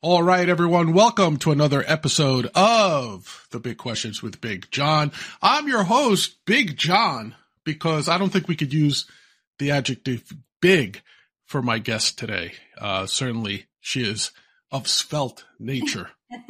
All right, everyone. Welcome to another episode of The Big Questions with Big John. I'm your host, Big John, because I don't think we could use the adjective big for my guest today. Certainly she is of svelte nature.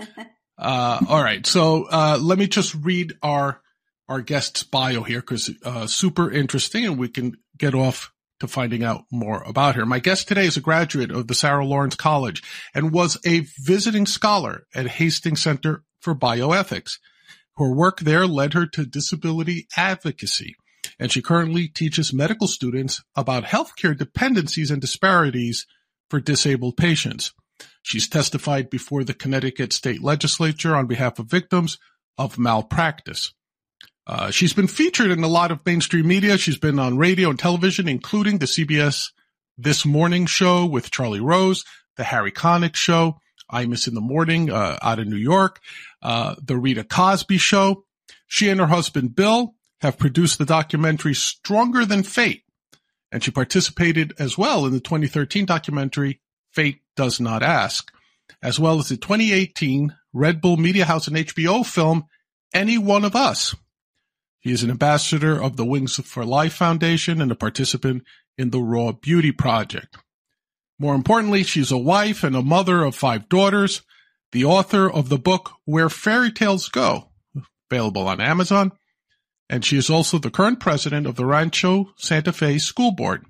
All right. So, let me just read our guest's bio here because, super interesting, and we can get off to finding out more about her. My guest today is a graduate of the Sarah Lawrence College and was a visiting scholar at Hastings Center for Bioethics. Her work there led her to disability advocacy, and she currently teaches medical students about healthcare dependencies and disparities for disabled patients. She's testified before the Connecticut State Legislature on behalf of victims of malpractice. She's been featured in a lot of mainstream media. She's been on radio and television, including the CBS This Morning show with Charlie Rose, the Harry Connick show, Imus in the Morning, out of New York, the Rita Cosby show. She and her husband, Bill, have produced the documentary Stronger Than Fate, and she participated as well in the 2013 documentary Fate Does Not Ask, as well as the 2018 Red Bull Media House and HBO film Any One of Us. He is an ambassador of the Wings for Life Foundation and a participant in the Raw Beauty Project. More importantly, she's a wife and a mother of 5 daughters, the author of the book Where Fairy Tales Go, available on Amazon, and she is also the current president of the Rancho Santa Fe School Board.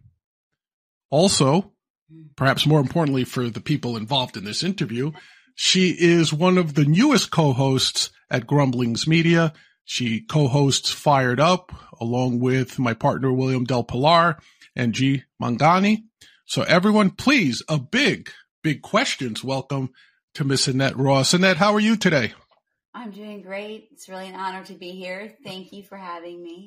Also, perhaps more importantly for the people involved in this interview, she is one of the newest co-hosts at Grumblings Media. She co-hosts Fired Up along with my partner, William Del Pilar and G. Mangani. So everyone, please, a big questions. Welcome to Miss Annette Ross. Annette, how are you today? I'm doing great. It's really an honor to be here. Thank you for having me.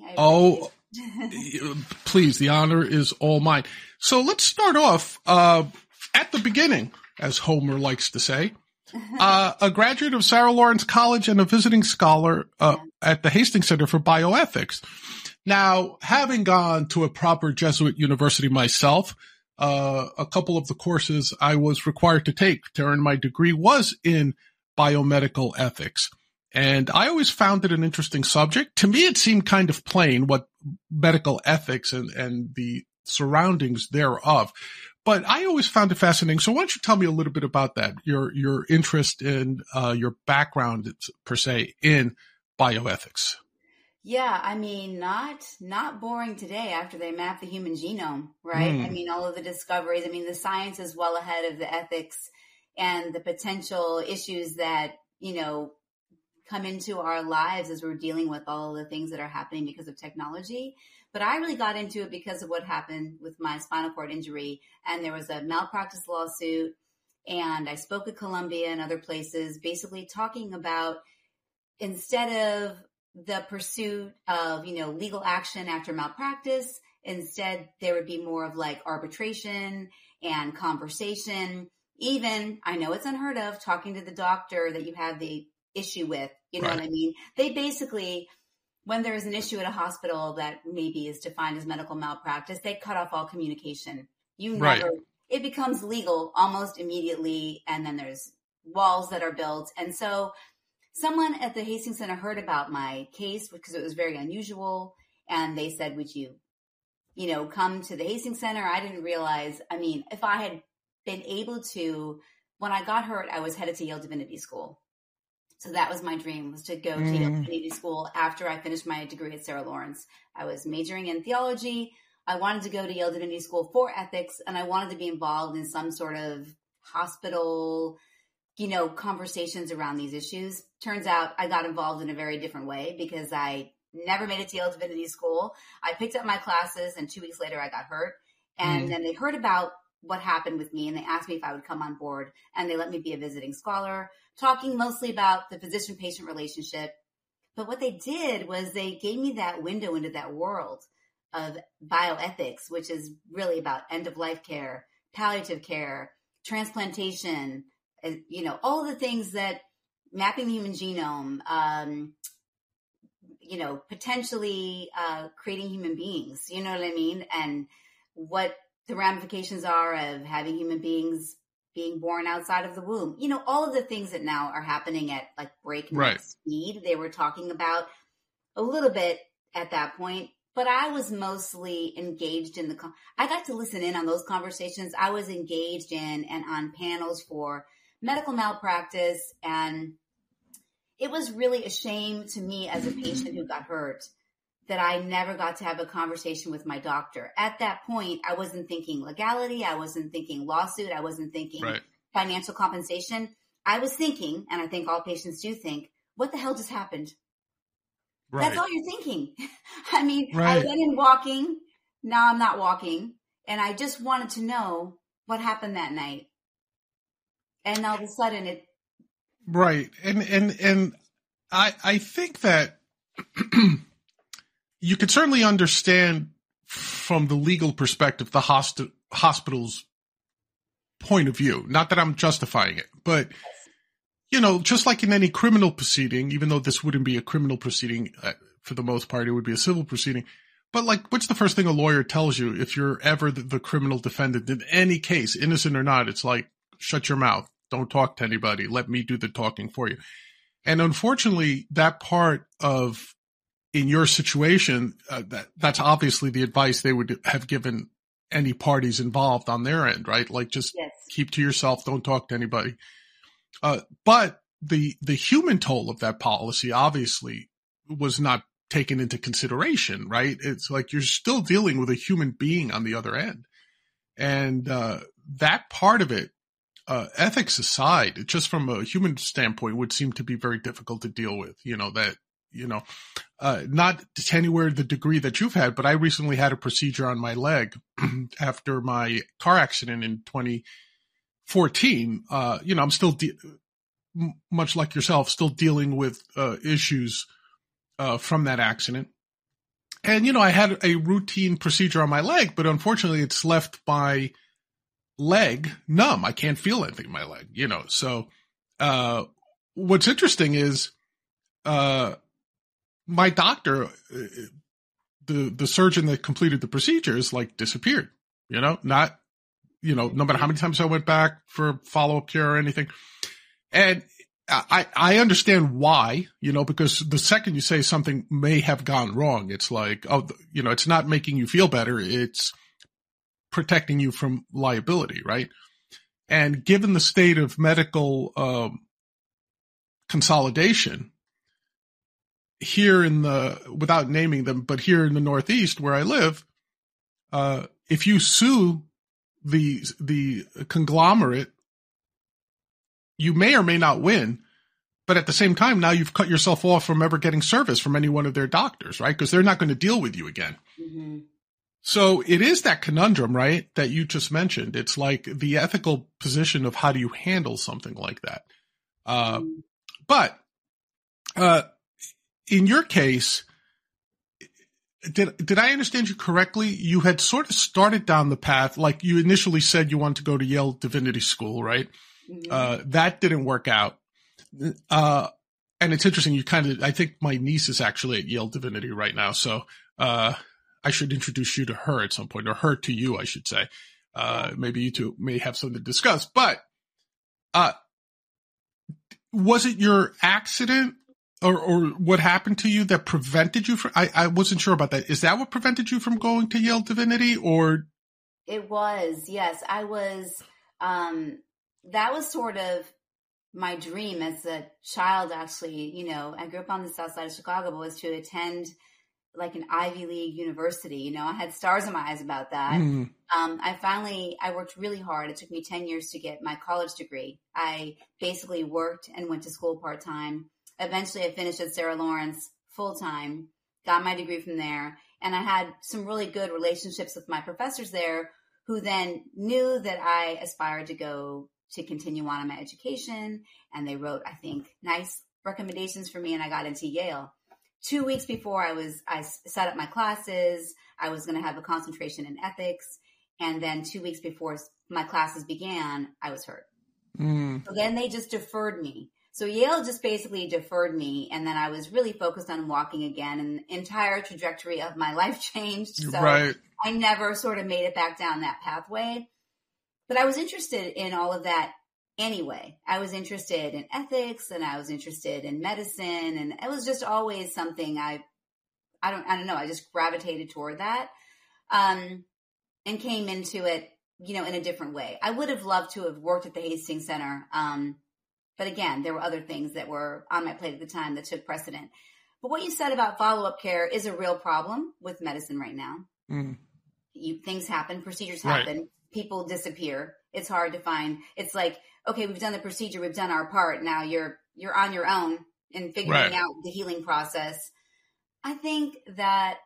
Please, the honor is all mine. So let's start off at the beginning, as Homer likes to say. A graduate of Sarah Lawrence College and a visiting scholar at the Hastings Center for Bioethics. Now, having gone to a proper Jesuit university myself, a couple of the courses I was required to take to earn my degree was in biomedical ethics. And I always found it an interesting subject. To me, it seemed kind of plain what medical ethics and the surroundings thereof. But I always found it fascinating. So why don't you tell me a little bit about that, your interest in your background, per se, in bioethics? Yeah, I mean, not boring today after they mapped the human genome, right? I mean, all of the discoveries. I mean, the science is well ahead of the ethics and the potential issues that, come into our lives as we're dealing with all the things that are happening because of technology. But I really got into it because of what happened with my spinal cord injury. And there was a malpractice lawsuit. And I spoke at Columbia and other places, basically talking about instead of the pursuit of, legal action after malpractice, instead there would be more of like arbitration and conversation. Even, I know it's unheard of, talking to the doctor that you have the issue with, you know Right. what I mean? They basically, when there's an issue at a hospital that maybe is defined as medical malpractice, they cut off all communication. Right. It becomes legal almost immediately. And then there's walls that are built. And so someone at the Hastings Center heard about my case because it was very unusual. And they said, would you, come to the Hastings Center? I didn't realize, if I had been able to, when I got hurt, I was headed to Yale Divinity School. So that was my dream, was to go to Yale Divinity School after I finished my degree at Sarah Lawrence. I was majoring in theology. I wanted to go to Yale Divinity School for ethics, and I wanted to be involved in some sort of hospital, conversations around these issues. Turns out I got involved in a very different way because I never made it to Yale Divinity School. I picked up my classes, and 2 weeks later I got hurt. And then they heard about what happened with me, and they asked me if I would come on board, and they let me be a visiting scholar, talking mostly about the physician-patient relationship. But what they did was they gave me that window into that world of bioethics, which is really about end-of-life care, palliative care, transplantation, all the things that mapping the human genome, potentially creating human beings, you know what I mean? And what the ramifications are of having human beings being born outside of the womb. You know, all of the things that now are happening at like breakneck speed, they were talking about a little bit at that point. But I was mostly engaged in I got to listen in on those conversations. I was engaged in and on panels for medical malpractice. And it was really a shame to me as a patient who got hurt that I never got to have a conversation with my doctor. At that point, I wasn't thinking legality. I wasn't thinking lawsuit. I wasn't thinking financial compensation. I was thinking, and I think all patients do think, what the hell just happened? Right. That's all you're thinking. I mean, I went in walking. Now I'm not walking. And I just wanted to know what happened that night. And all of a sudden it. Right. And I think that you could certainly understand from the legal perspective, the hospital's point of view. Not that I'm justifying it, but you know, just like in any criminal proceeding, even though this wouldn't be a criminal proceeding, for the most part, it would be a civil proceeding. But like, what's the first thing a lawyer tells you if you're ever the criminal defendant in any case, innocent or not? It's like, shut your mouth. Don't talk to anybody. Let me do the talking for you. And unfortunately, that part of, in your situation, that's obviously the advice they would have given any parties involved on their end, right? Like, just keep to yourself. Don't talk to anybody. But the human toll of that policy obviously was not taken into consideration, right? It's like you're still dealing with a human being on the other end. And that part of it, ethics aside, just from a human standpoint, would seem to be very difficult to deal with, you know, that, you know, not to anywhere the degree that you've had, but I recently had a procedure on my leg after my car accident in 2014. You know, I'm still, much like yourself, still dealing with issues from that accident. And, you know, I had a routine procedure on my leg, but unfortunately it's left my leg numb. I can't feel anything in my leg, you know. So what's interesting is my doctor, the surgeon that completed the procedures, like, disappeared, you know, not, you know, no matter how many times I went back for follow-up care or anything. And I understand why, you know, because the second you say something may have gone wrong, it's like, oh, you know, it's not making you feel better. It's protecting you from liability, right? And given the state of medical consolidation here without naming them, but here in the Northeast where I live, if you sue the conglomerate, you may or may not win, but at the same time, now you've cut yourself off from ever getting service from any one of their doctors, right? Because they're not going to deal with you again. Mm-hmm. So it is that conundrum, right, that you just mentioned. It's like the ethical position of how do you handle something like that. But in your case, did I understand you correctly? You had sort of started down the path, like you initially said you wanted to go to Yale Divinity School, right? Mm-hmm. That didn't work out. And it's interesting. I think my niece is actually at Yale Divinity right now. So, I should introduce you to her at some point, or her to you, I should say. Maybe you two may have something to discuss, but, was it your accident or what happened to you that prevented you from, I wasn't sure about that. Is that what prevented you from going to Yale Divinity, or? It was, yes. I was, that was sort of my dream as a child, actually. You know, I grew up on the south side of Chicago, but was to attend like an Ivy League university. You know, I had stars in my eyes about that. Mm. I worked really hard. It took me 10 years to get my college degree. I basically worked and went to school part-time. Eventually I finished at Sarah Lawrence full-time, got my degree from there. And I had some really good relationships with my professors there, who then knew that I aspired to go to continue on in my education. And they wrote, I think, nice recommendations for me, and I got into Yale. 2 weeks before I set up my classes, I was going to have a concentration in ethics. And then 2 weeks before my classes began, I was hurt. Mm. So then they just deferred me. So Yale just basically deferred me. And then I was really focused on walking again, and the entire trajectory of my life changed. So I never sort of made it back down that pathway. But I was interested in all of that anyway. I was interested in ethics, and I was interested in medicine, and it was just always something I don't know. I just gravitated toward that, and came into it, in a different way. I would have loved to have worked at the Hastings Center. But again, there were other things that were on my plate at the time that took precedent. But what you said about follow-up care is a real problem with medicine right now. Mm. Things happen, procedures happen, right. People disappear. It's hard to find. It's like, okay, we've done the procedure, we've done our part. Now you're on your own in figuring out the healing process. I think that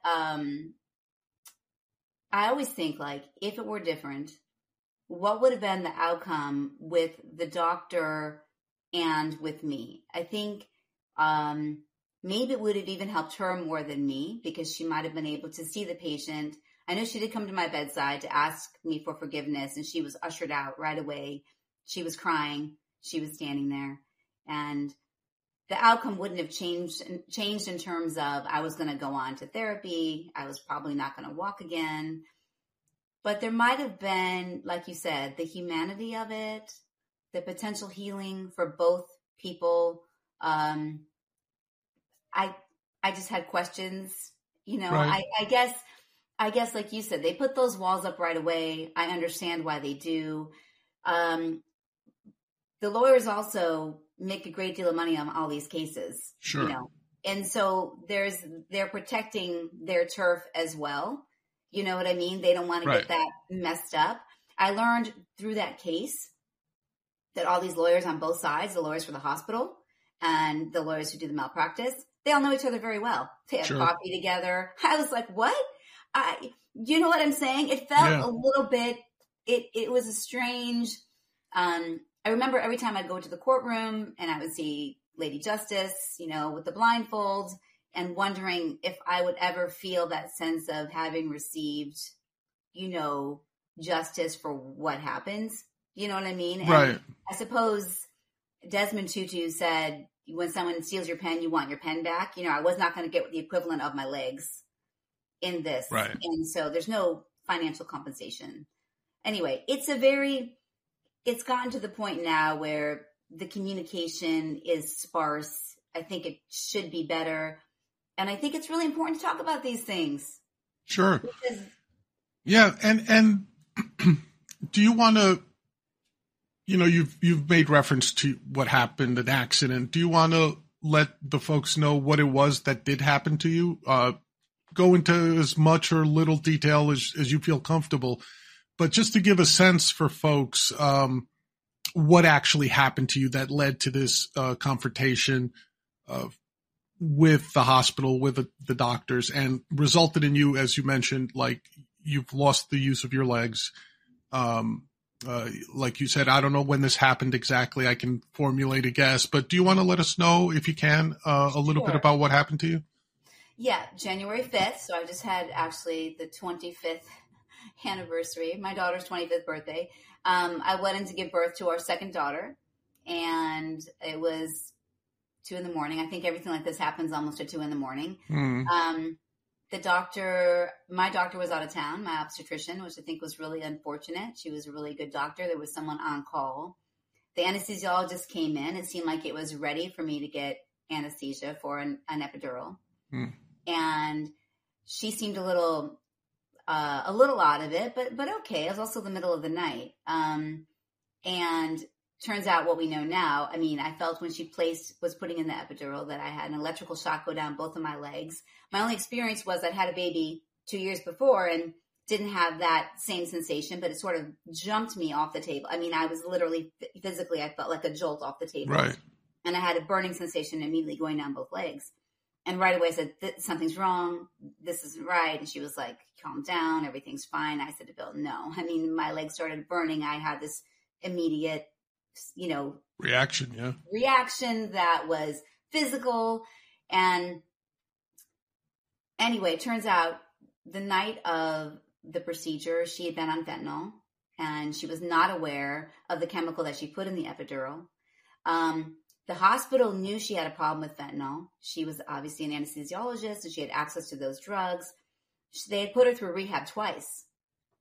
I always think, like, if it were different, what would have been the outcome with the doctor and with me? I think maybe it would have even helped her more than me, because she might have been able to see the patient. I know she did come to my bedside to ask me for forgiveness, and she was ushered out right away. She was crying. She was standing there. And the outcome wouldn't have changed in terms of I was going to go on to therapy. I was probably not going to walk again. But there might have been, like you said, the humanity of it, the potential healing for both people. I just had questions, Right. I guess, like you said, they put those walls up right away. I understand why they do. The lawyers also make a great deal of money on all these cases, Sure. And so they're protecting their turf as well. You know what I mean? They don't want to get that messed up. I learned through that case that all these lawyers on both sides, the lawyers for the hospital and the lawyers who do the malpractice, they all know each other very well. They have coffee together. I was like, what? You know what I'm saying? It felt a little bit, it was a strange, I remember every time I'd go to the courtroom and I would see Lady Justice, with the blindfold, and wondering if I would ever feel that sense of having received, justice for what happens. You know what I mean? Right. And I suppose Desmond Tutu said, when someone steals your pen, you want your pen back. I was not going to get the equivalent of my legs in this. Right. And so there's no financial compensation. Anyway, it's gotten to the point now where the communication is sparse. I think it should be better. And I think it's really important to talk about these things. Sure. Yeah. And do you want to, you've made reference to what happened, an accident. Do you want to let the folks know what it was that did happen to you? Go into as much or little detail as you feel comfortable, but just to give a sense for folks, what actually happened to you that led to this confrontation with the hospital, with the doctors, and resulted in you, as you mentioned, like you've lost the use of your legs. Like you said, I don't know when this happened exactly. I can formulate a guess, but do you want to let us know, if you can, a little bit about what happened to you? Yeah, January 5th. So I just had actually the 25th anniversary, my daughter's 25th birthday. I went in to give birth to our second daughter, and it was 2 a.m. I think everything like this happens almost at 2 a.m. Mm. My doctor was out of town, my obstetrician, which I think was really unfortunate. She was a really good doctor. There was someone on call. The anesthesiologist came in. It seemed like it was ready for me to get anesthesia for an epidural. Mm. And she seemed a little out of it, but okay. It was also the middle of the night. And turns out what we know now, I mean, I felt when she was putting in the epidural that I had an electrical shock go down both of my legs. My only experience was I'd had a baby 2 years before and didn't have that same sensation, but it sort of jumped me off the table. I mean, I was literally, physically, I felt like a jolt off the table. Right. And I had a burning sensation immediately going down both legs. And right away I said, something's wrong. This isn't right. And she was like, calm down. Everything's fine. I said to Bill, no. I mean, my legs started burning. I had this immediate, reaction. Yeah. Reaction that was physical. And anyway, it turns out the night of the procedure, she had been on fentanyl and she was not aware of the chemical that she put in the epidural. The hospital knew she had a problem with fentanyl. She was obviously an anesthesiologist and she had access to those drugs. They had put her through rehab twice.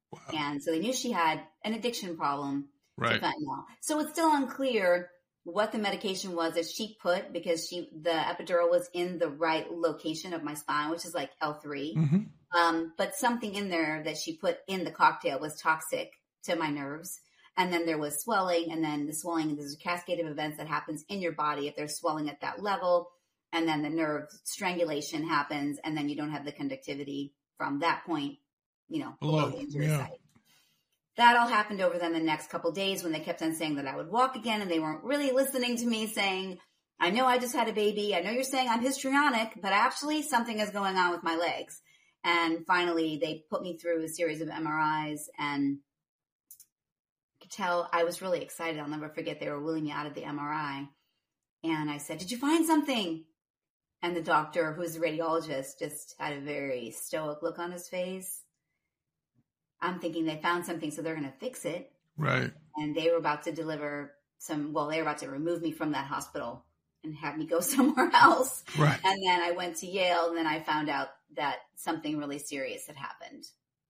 Wow. And so they knew she had an addiction problem Right. to fentanyl. So it's still unclear what the medication was that she put, because the epidural was in the right location of my spine, which is like L3. Mm-hmm. But something in there that she put in the cocktail was toxic to my nerves. And then there was swelling, and then the swelling, there's a cascade of events that happens in your body if there's swelling at that level. And then the nerve strangulation happens, and then you don't have the conductivity from that point, below the injury site. That all happened over then the next couple of days, when they kept on saying that I would walk again, and they weren't really listening to me, saying, I know I just had a baby. I know you're saying I'm histrionic, but actually something is going on with my legs. And finally they put me through a series of MRIs, and could tell I was really excited. I'll never forget, they were wheeling me out of the MRI. And I said, did you find something? And the doctor, who's a radiologist, just had a very stoic look on his face. I'm thinking they found something, so they're going to fix it. Right. And they were about to they were about to remove me from that hospital and have me go somewhere else. Right. And then I went to Yale, and then I found out that something really serious had happened.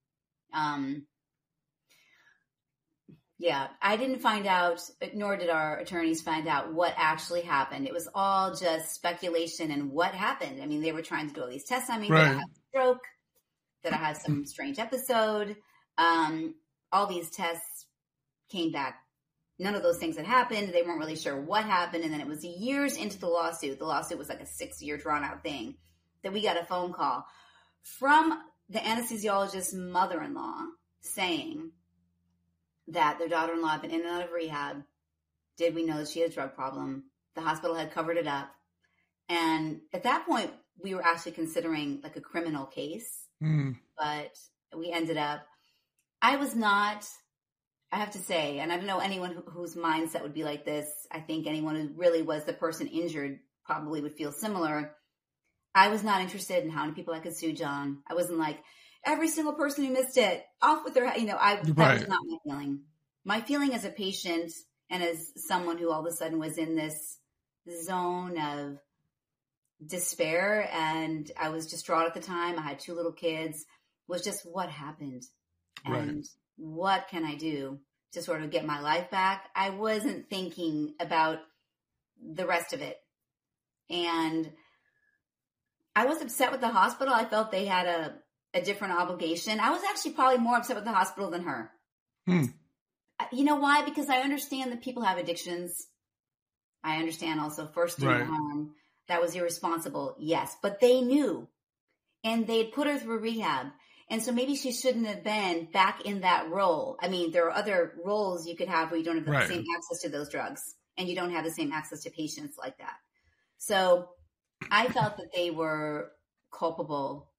Yeah, I didn't find out, nor did our attorneys find out what actually happened. It was all just speculation and what happened. I mean, they were trying to do all these tests on me. Right. That I had a stroke, that I had some strange episode. All these tests came back. None of those things had happened. They weren't really sure what happened. And then it was years into the lawsuit. The lawsuit was like a 6-year drawn out thing, that we got a phone call from the anesthesiologist's mother-in-law saying that their daughter-in-law had been in and out of rehab. Did we know that she had a drug problem? The hospital had covered it up. And at that point, we were actually considering like a criminal case. But we ended up, I have to say, and I don't know anyone whose mindset would be like this. I think anyone who really was the person injured probably would feel similar. I was not interested in how many people I could sue, John. I wasn't like, every single person who missed it, off with their, that was not my feeling. My feeling as a patient, and as someone who all of a sudden was in this zone of despair, and I was distraught at the time. I had 2 little kids, was just what happened. And what can I do to sort of get my life back? I wasn't thinking about the rest of it. And I was upset with the hospital. I felt they had a different obligation. I was actually probably more upset with the hospital than her. You know why? Because I understand that people have addictions. I understand also first doing harm. That was irresponsible. Yes. But they knew, and they'd put her through rehab. And so maybe she shouldn't have been back in that role. I mean, there are other roles you could have where you don't have the same access to those drugs, and you don't have the same access to patients like that. So I felt that they were culpable,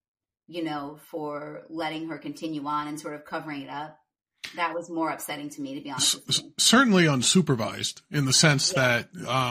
for letting her continue on and sort of covering it up. That was more upsetting to me, to be honest with you. Certainly unsupervised, in the sense that,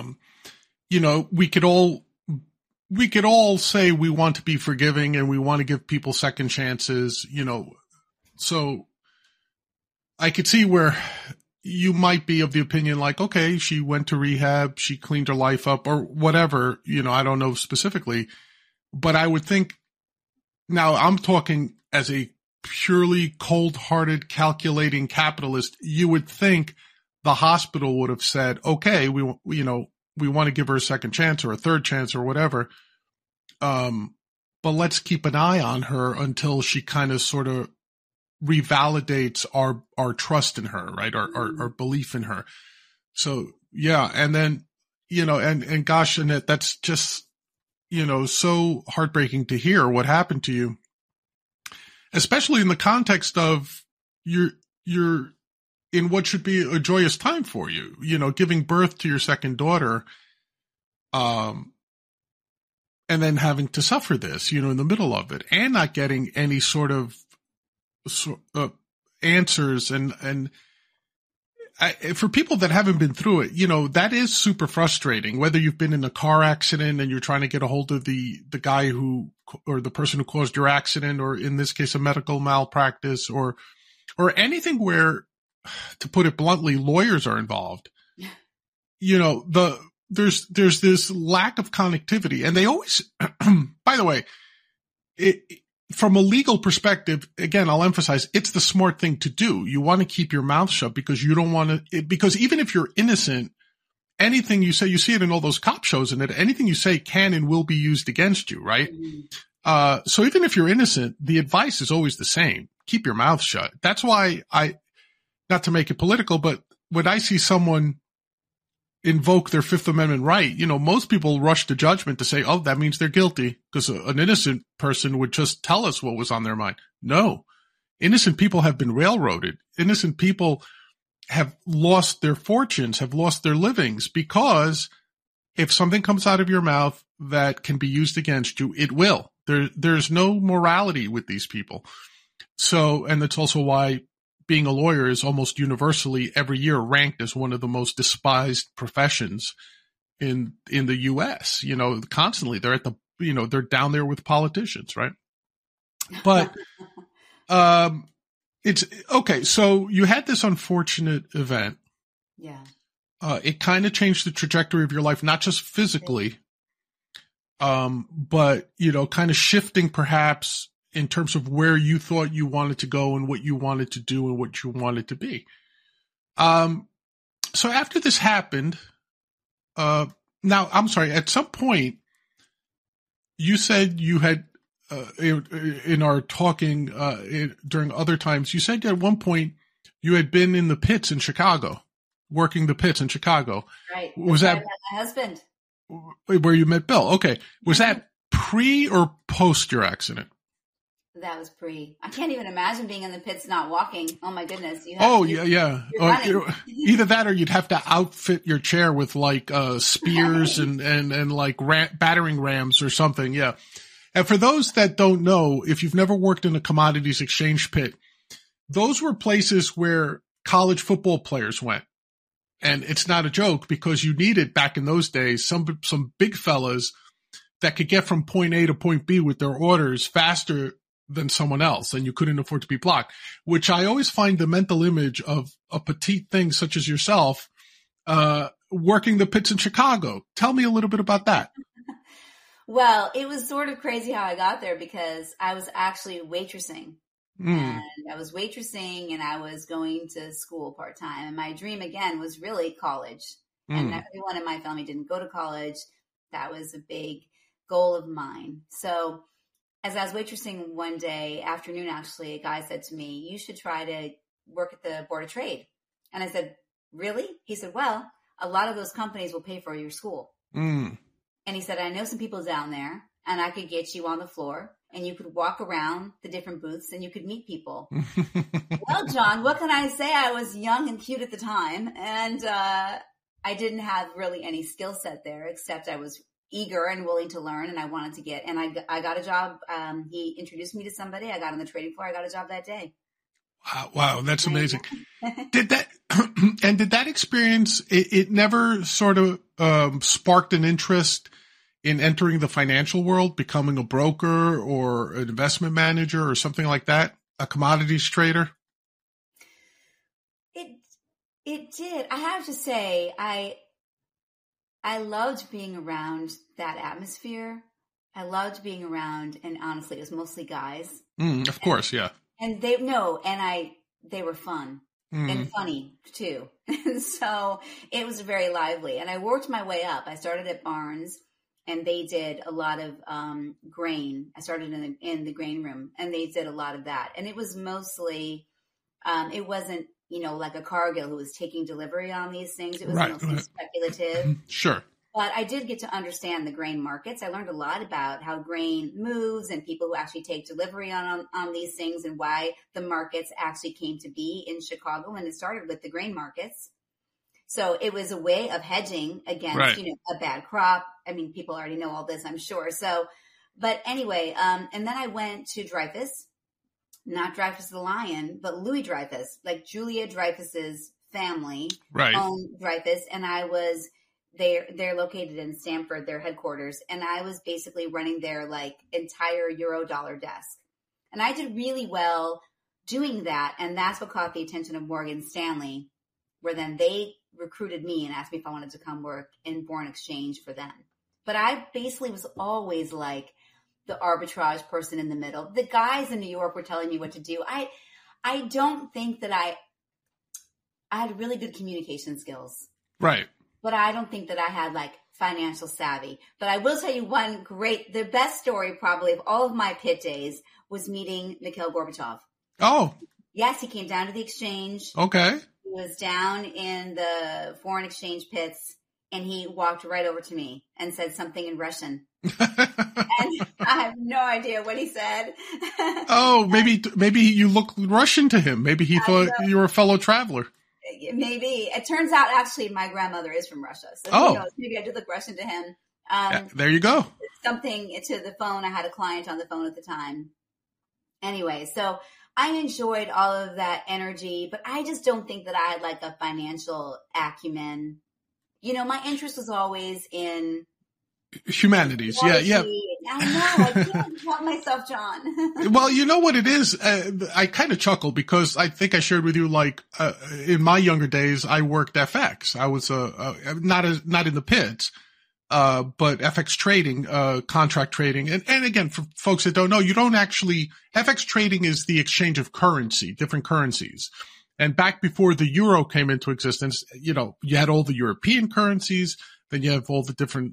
we could all say we want to be forgiving and we want to give people second chances, so I could see where you might be of the opinion like, okay, she went to rehab, she cleaned her life up or whatever, I don't know specifically, but I would think, now I'm talking as a purely cold-hearted, calculating capitalist, you would think the hospital would have said, okay, we want to give her a second chance or a third chance or whatever. But let's keep an eye on her until she kind of sort of revalidates our trust in her, right? Our belief in her. So yeah. And then, and gosh, Annette, that's just, so heartbreaking to hear what happened to you, especially in the context of you're in what should be a joyous time for you, giving birth to your second daughter, and then having to suffer this, in the middle of it, and not getting any sort of answers. And for people that haven't been through it, that is super frustrating, whether you've been in a car accident and you're trying to get a hold of the guy or the person who caused your accident, or in this case, a medical malpractice or anything where, to put it bluntly, lawyers are involved. There's this lack of connectivity, and they always, by the way, from a legal perspective, again, I'll emphasize it's the smart thing to do. You want to keep your mouth shut because you don't want to, because even if you're innocent, anything you say, you see it in all those cop shows and anything you say can and will be used against you, right? Mm-hmm. So even if you're innocent, the advice is always the same. Keep your mouth shut. That's why not to make it political, but when I see someone invoke their Fifth Amendment right, most people rush to judgment to say, oh, that means they're guilty because an innocent person would just tell us what was on their mind. No, innocent people have been railroaded. Innocent people have lost their fortunes, have lost their livings, because if something comes out of your mouth that can be used against you, it will. There's no morality with these people. So, and that's also why being a lawyer is almost universally every year ranked as one of the most despised professions in the U.S. Constantly they're at the, they're down there with politicians, right? But, it's okay. So you had this unfortunate event. Yeah. It kind of changed the trajectory of your life, not just physically, but, kind of shifting perhaps in terms of where you thought you wanted to go and what you wanted to do and what you wanted to be. So after this happened, now I'm sorry, at some point you said you had, in our talking, during other times, you said at one point you had been in the pits in Chicago, working the pits in Chicago. Right. Was that my husband? Where you met Bill? Okay. Was that pre or post your accident? That was pre. I can't even imagine being in the pits not walking. Oh my goodness! Yeah. Either that, or you'd have to outfit your chair with like spears and like battering rams or something. Yeah. And for those that don't know, if you've never worked in a commodities exchange pit, those were places where college football players went, and it's not a joke because you needed back in those days some big fellas that could get from point A to point B with their orders faster than someone else, and you couldn't afford to be blocked, which I always find the mental image of a petite thing such as yourself, working the pits in Chicago. Tell me a little bit about that. Well, it was sort of crazy how I got there because I was actually waitressing. And I was waitressing and I was going to school part-time. And my dream again was really college. And everyone in my family didn't go to college. That was a big goal of mine. So as I was waitressing one day, afternoon actually, a guy said to me, you should try to work at the Board of Trade. And I said, really? He said, well, a lot of those companies will pay for your school. And he said, I know some people down there and I could get you on the floor and you could walk around the different booths and you could meet people. Well, John, what can I say? I was young and cute at the time. And I didn't have really any skill set there, except I was eager and willing to learn, and I wanted to get, and I got a job. He introduced me to somebody. I got on the trading floor. I got a job that day. Wow. That's amazing. Did that experience, it never sort of, sparked an interest in entering the financial world, becoming a broker or an investment manager or something like that? A commodities trader? It did. I have to say, I loved being around that atmosphere. I loved being around, and honestly, it was mostly guys. Of course, yeah. And they were fun and funny too. So it was very lively. And I worked my way up. I started at Barnes, and they did a lot of grain. I started in the grain room, and they did a lot of that. And it was mostly, it wasn't, like a Cargill who was taking delivery on these things. It was mostly speculative. Sure. But I did get to understand the grain markets. I learned a lot about how grain moves and people who actually take delivery on these things and why the markets actually came to be in Chicago. And it started with the grain markets. So it was a way of hedging against, a bad crop. I mean, people already know all this, I'm sure. So, but anyway, and then I went to Dreyfus. Not Dreyfus the Lion, but Louis Dreyfus, like Julia Dreyfus's family owned Dreyfus. And they're located in Stamford, their headquarters. And I was basically running their like entire Eurodollar desk. And I did really well doing that. And that's what caught the attention of Morgan Stanley, where then they recruited me and asked me if I wanted to come work in foreign exchange for them. But I basically was always like the arbitrage person in the middle. The guys in New York were telling me what to do. I don't think that I had really good communication skills. Right. But I don't think that I had like financial savvy. But I will tell you the best story probably of all of my pit days was meeting Mikhail Gorbachev. Oh. Yes, he came down to the exchange. Okay. He was down in the foreign exchange pits and he walked right over to me and said something in Russian. And I have no idea what he said. Oh, maybe you look Russian to him. Maybe he thought you were a fellow traveler. Maybe. It turns out actually my grandmother is from Russia. So who knows? Maybe I did look Russian to him. There you go. Something to the phone. I had a client on the phone at the time. Anyway, so I enjoyed all of that energy, but I just don't think that I had like a financial acumen. You know, my interest was always in humanities. Yeah. I know. I can't help myself, John. Well, you know what it is? I kind of chuckle because I think I shared with you, like, in my younger days, I worked FX. I was, not in the pits, but FX trading, contract trading. And again, for folks that don't know, FX trading is the exchange of currency, different currencies. And back before the euro came into existence, you know, you had all the European currencies, then you have all the different,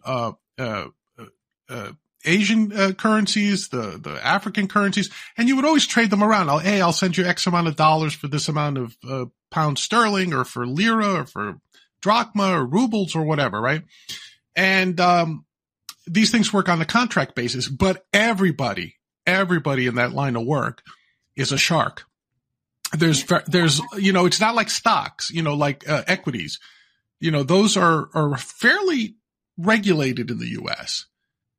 Asian currencies, the African currencies, and you would always trade them around. I'll send you X amount of dollars for this amount of pound sterling, or for lira, or for drachma, or rubles, or whatever, right? And these things work on a contract basis, but everybody in that line of work is a shark. There's you know, it's not like stocks, you know, like equities. You know, those are fairly regulated in the U.S.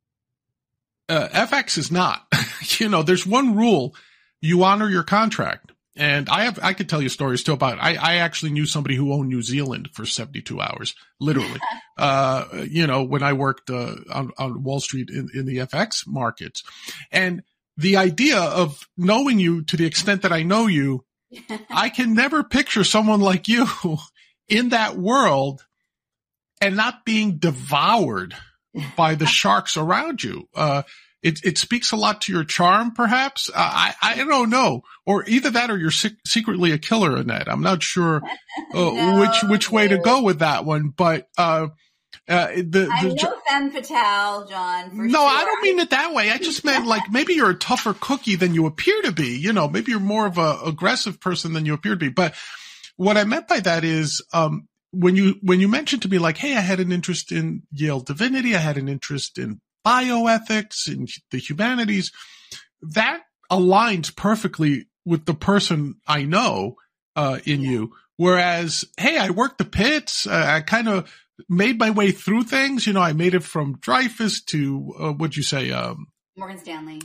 FX is not. You know, there's one rule: you honor your contract. And I could tell you stories too about, I actually knew somebody who owned New Zealand for 72 hours, literally. You know, when I worked, on Wall Street in the FX markets. And the idea of knowing you to the extent that I know you, I can never picture someone like you in that world and not being devoured by the sharks around you. It speaks a lot to your charm, perhaps. I don't know. Or either that or you're secretly a killer, Annette. I'm not sure which way to go with that one. But I'm no femme fatale, John. No, sure. I don't mean it that way. I just meant like maybe you're a tougher cookie than you appear to be. You know, maybe you're more of a aggressive person than you appear to be. But what I meant by that is when you mentioned to me like, hey, I had an interest in Yale Divinity, I had an interest in bioethics, in the humanities, that aligns perfectly with the person I know in you. Whereas, hey, I worked the pits, I kind of made my way through things. You know, I made it from Dreyfus to what'd you say? Morgan Stanley.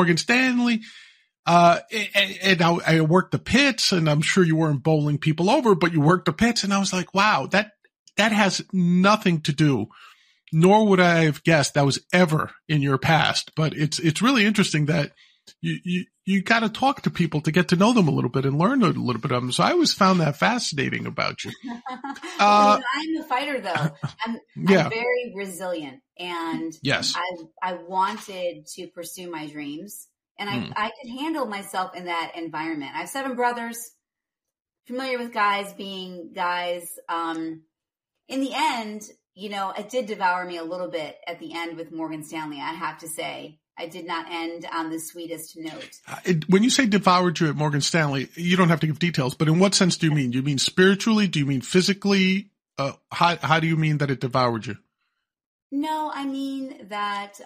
And I worked the pits, and I'm sure you weren't bowling people over, but you worked the pits, and I was like, wow, that has nothing to do, nor would I have guessed that was ever in your past. But it's really interesting that you got to talk to people to get to know them a little bit and learn a little bit of them. So I always found that fascinating about you. I'm a fighter, though. I'm very resilient, and yes, I wanted to pursue my dreams. And I could handle myself in that environment. I have 7 brothers, familiar with guys being guys. In the end, you know, it did devour me a little bit at the end with Morgan Stanley, I have to say. I did not end on the sweetest note. When you say devoured you at Morgan Stanley, you don't have to give details, but in what sense do you mean? Do you mean spiritually? Do you mean physically? How do you mean that it devoured you? No, I mean that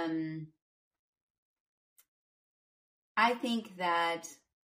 I think that,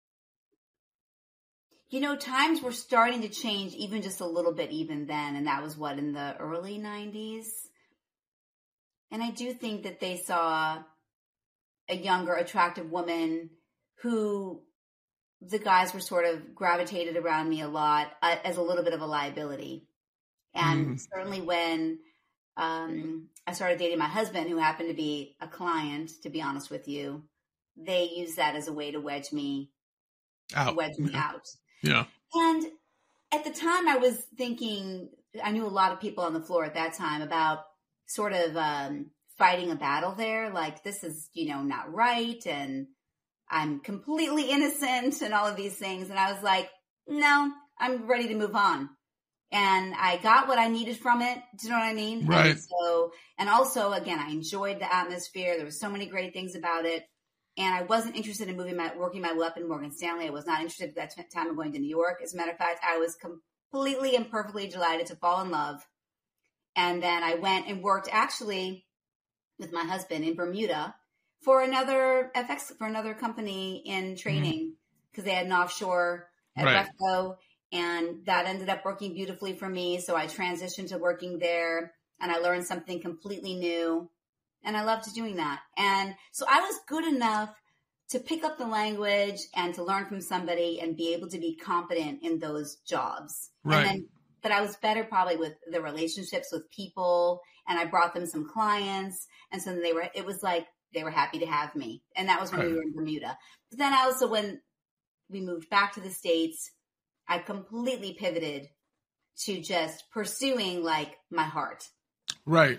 you know, times were starting to change even just a little bit even then. And that was what, in the early 90s? And I do think that they saw a younger, attractive woman who the guys were sort of gravitated around me a lot as a little bit of a liability. And certainly when I started dating my husband, who happened to be a client, to be honest with you, they use that as a way to wedge me out. Yeah. And at the time I was thinking, I knew a lot of people on the floor at that time about sort of fighting a battle there. Like, this is, not right. And I'm completely innocent and all of these things. And I was like, no, I'm ready to move on. And I got what I needed from it. Do you know what I mean? Right. And also, again, I enjoyed the atmosphere. There were so many great things about it. And I wasn't interested in working my way up in Morgan Stanley. I was not interested at that time of going to New York. As a matter of fact, I was completely and perfectly delighted to fall in love. And then I went and worked actually with my husband in Bermuda for another company in training, because they had an offshore at Refco, and that ended up working beautifully for me. So I transitioned to working there, and I learned something completely new, and I loved doing that. And so I was good enough to pick up the language and to learn from somebody and be able to be competent in those jobs. Right. But I was better probably with the relationships with people, and I brought them some clients. And so it was like they were happy to have me. And that was when we were in Bermuda. But then when we moved back to the States, I completely pivoted to just pursuing like my heart. Right.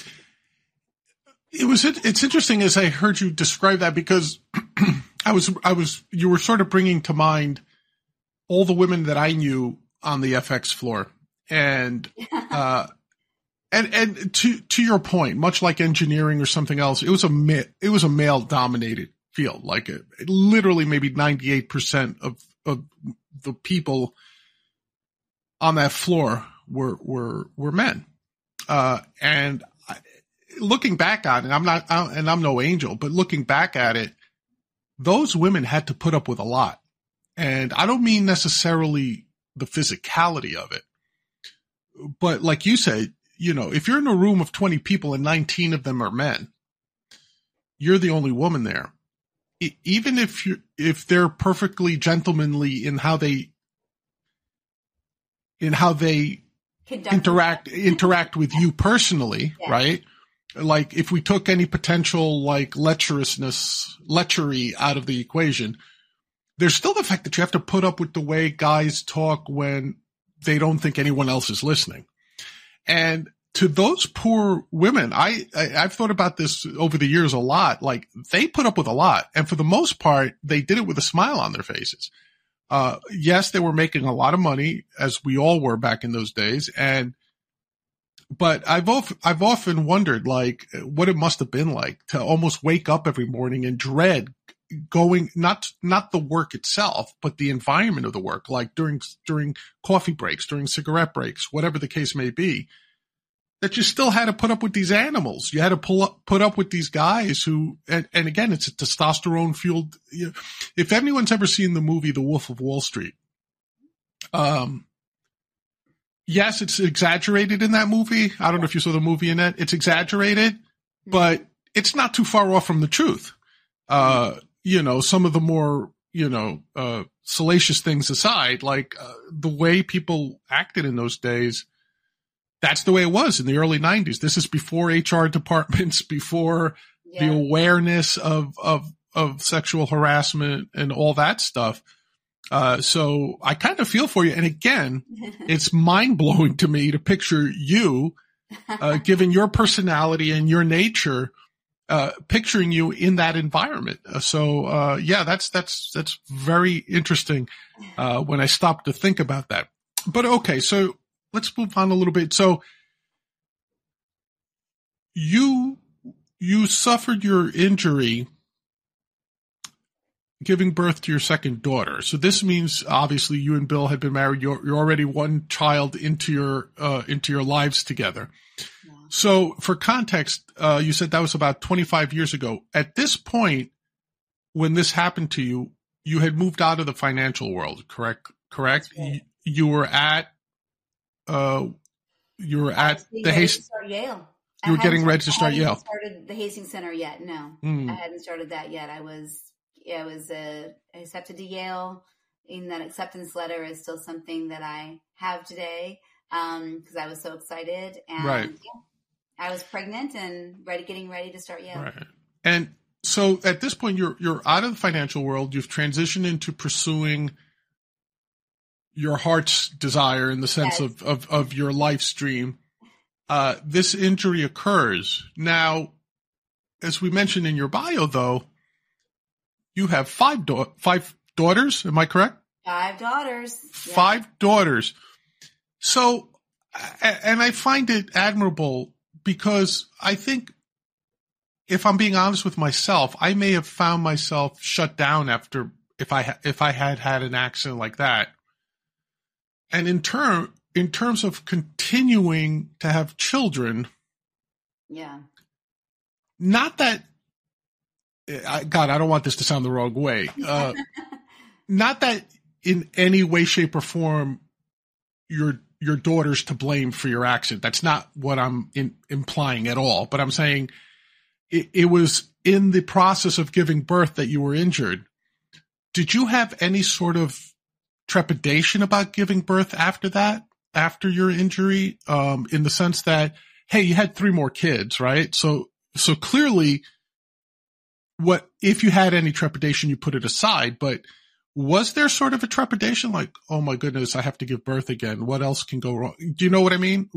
It's interesting as I heard you describe that, because you were sort of bringing to mind all the women that I knew on the FX floor. And, and to your point, much like engineering or something else, it was a male dominated field. Like literally maybe 98% of the people on that floor were men. And looking back on it, I'm no angel, but looking back at it, those women had to put up with a lot. And I don't mean necessarily the physicality of it, but like you said, if you're in a room of 20 people and 19 of them are men, you're the only woman there. Even if they're perfectly gentlemanly in how they interact with you personally, right? Like if we took any potential like lechery out of the equation, there's still the fact that you have to put up with the way guys talk when they don't think anyone else is listening. And to those poor women, I've thought about this over the years a lot. Like they put up with a lot. And for the most part, they did it with a smile on their faces. Yes, they were making a lot of money, as we all were back in those days. But I've often wondered like what it must have been like to almost wake up every morning and dread going, not the work itself, but the environment of the work, like during coffee breaks, during cigarette breaks, whatever the case may be, that you still had to put up with these animals. You had to put up with these guys who, and again, it's a testosterone fueled, if anyone's ever seen the movie, The Wolf of Wall Street, yes, it's exaggerated in that movie. I don't know if you saw the movie in that. It's exaggerated, but it's not too far off from the truth. Some of the more, salacious things aside, like, the way people acted in those days, that's the way it was in the early 90s. This is before HR departments, before the awareness of sexual harassment and all that stuff. So I kind of feel for you. And again, it's mind blowing to me to picture you, given your personality and your nature, picturing you in that environment. That's very interesting, when I stop to think about that. But okay, so let's move on a little bit. So you suffered your injury giving birth to your second daughter. So this means obviously you and Bill had been married. You're already one child into your lives together. Yeah. So for context, you said that was about 25 years ago. At this point, when this happened to you, you had moved out of the financial world, correct? Right. You were at the Hastings. Yale. You were getting ready to start Yale. I hadn't started the Hastings Center yet. No, I hadn't started that yet. I was accepted to Yale. And that acceptance letter is still something that I have today, because I was so excited. And right. I was pregnant and getting ready to start Yale. Right. And so at this point, you're out of the financial world. You've transitioned into pursuing your heart's desire in the sense of your life stream. This injury occurs. Now, as we mentioned in your bio, though, you have five daughters. Am I correct? 5 daughters. Yeah. 5 daughters. So, and I find it admirable because I think, if I'm being honest with myself, I may have found myself shut down after if I had an accident like that. And in terms of continuing to have children, yeah, not that, God, I don't want this to sound the wrong way. Not that in any way, shape, or form your daughter's to blame for your accident. That's not what I'm implying at all. But I'm saying it was in the process of giving birth that you were injured. Did you have any sort of trepidation about giving birth after that, after your injury, in the sense that, hey, you had 3 more kids, right? So clearly, if you had any trepidation, you put it aside, but was there sort of a trepidation like, oh my goodness, I have to give birth again. What else can go wrong? Do you know what I mean?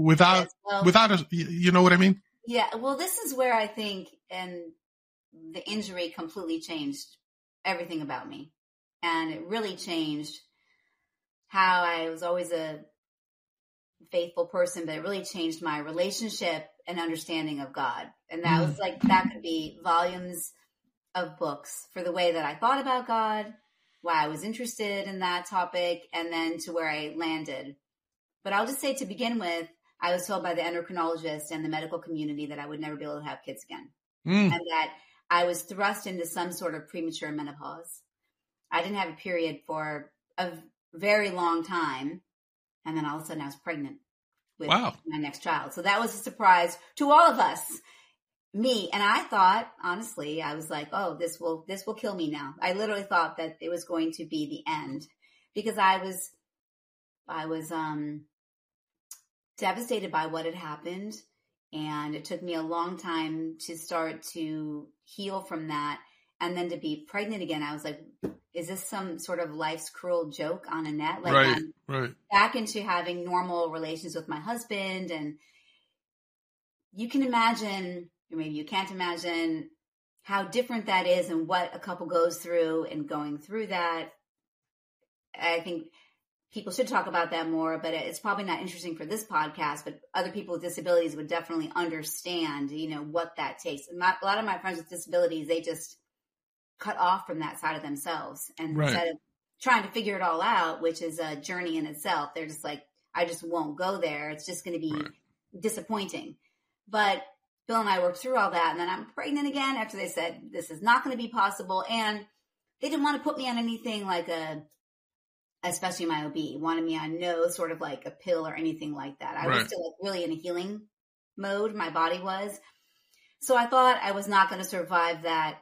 You know what I mean? Yeah. Well, this is where I think, and the injury completely changed everything about me. And it really changed how I was always a faithful person, but it really changed my relationship and understanding of God. And that was like, that could be volumes of books for the way that I thought about God, why I was interested in that topic, and then to where I landed. But I'll just say, to begin with, I was told by the endocrinologist and the medical community that I would never be able to have kids again. And that I was thrust into some sort of premature menopause. I didn't have a period for a very long time. And then all of a sudden I was pregnant with my next child. So that was a surprise to all of us. Me. And I thought, honestly, I was like, oh, this will kill me now. I literally thought that it was going to be the end, because I was devastated by what had happened. And it took me a long time to start to heal from that. And then to be pregnant again, I was like, is this some sort of life's cruel joke on a net? Like, right. Back into having normal relations with my husband. And you can imagine, or maybe you can't imagine, how different that is and what a couple goes through and going through that. I think people should talk about that more, but it's probably not interesting for this podcast, but other people with disabilities would definitely understand, what that takes. A lot of my friends with disabilities, they just cut off from that side of themselves. And instead of trying to figure it all out, which is a journey in itself, they're just like, I just won't go there. It's just going to be disappointing. But Bill and I worked through all that, and then I'm pregnant again after they said this is not going to be possible. And they didn't want to put me on anything like especially my OB, wanted me on no sort of like a pill or anything like that. I was still really in a healing mode. My body was. So I thought I was not going to survive that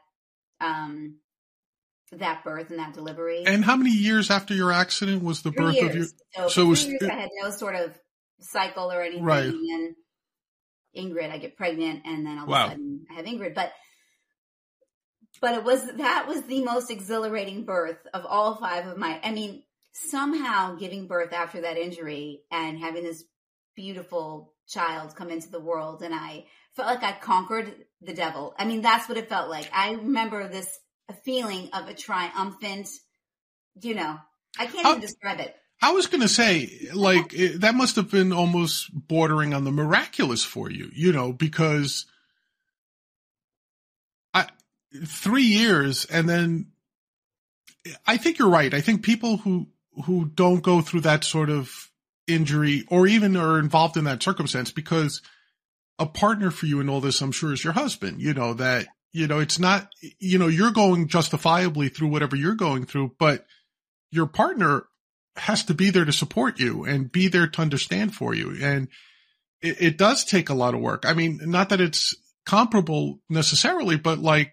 birth and that delivery. And how many years after your accident was the 3 birth years. of your? So for 3 years, I had no sort of cycle or anything. Right. And then Ingrid, I get pregnant, and then all of a sudden I have Ingrid. But that was the most exhilarating birth of all 5 of my. I mean, somehow giving birth after that injury and having this beautiful child come into the world, and I felt like I conquered the devil. I mean, that's what it felt like. I remember this feeling of a triumphant, I can't even describe it. I was going to say, like, that must have been almost bordering on the miraculous for you, because 3 years, and then I think you're right. I think people who don't go through that sort of injury or even are involved in that circumstance, because a partner for you in all this, I'm sure, is your husband, that, it's not, you're going justifiably through whatever you're going through, but your partner has to be there to support you and be there to understand for you. And it does take a lot of work. I mean, not that it's comparable necessarily, but like,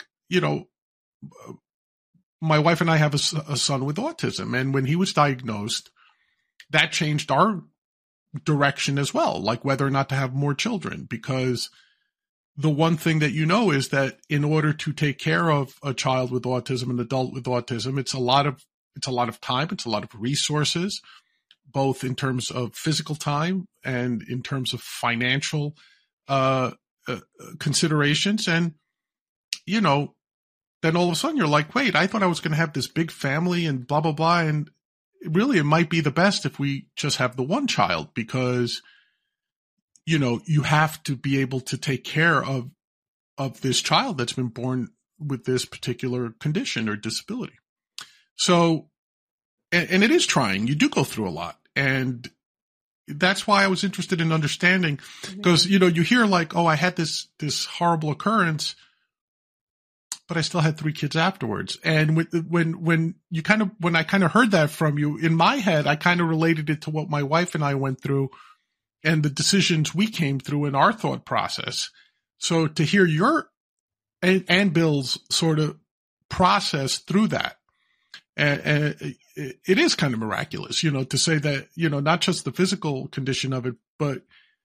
my wife and I have a son with autism, and when he was diagnosed, that changed our direction as well, like whether or not to have more children, because the one thing that is that in order to take care of a child with autism, an adult with autism, it's a lot of time, it's a lot of resources, both in terms of physical time and in terms of financial considerations. And you know, then all of a sudden you're like, wait, I thought I was going to have this big family and blah, blah, blah. And really, it might be the best if we just have the one child, because, you know, you have to be able to take care of this child that's been born with this particular condition or disability. So, and it is trying. You do go through a lot. And that's why I was interested in understanding, because, you know, you hear like, oh, I had this horrible occurrence, but I still had 3 kids afterwards. And when I kind of heard that from you, in my head, I kind of related it to what my wife and I went through and the decisions we came through in our thought process. So to hear your and Bill's sort of process through that, and it is kind of miraculous, you know, to say that, you know, not just the physical condition of it, but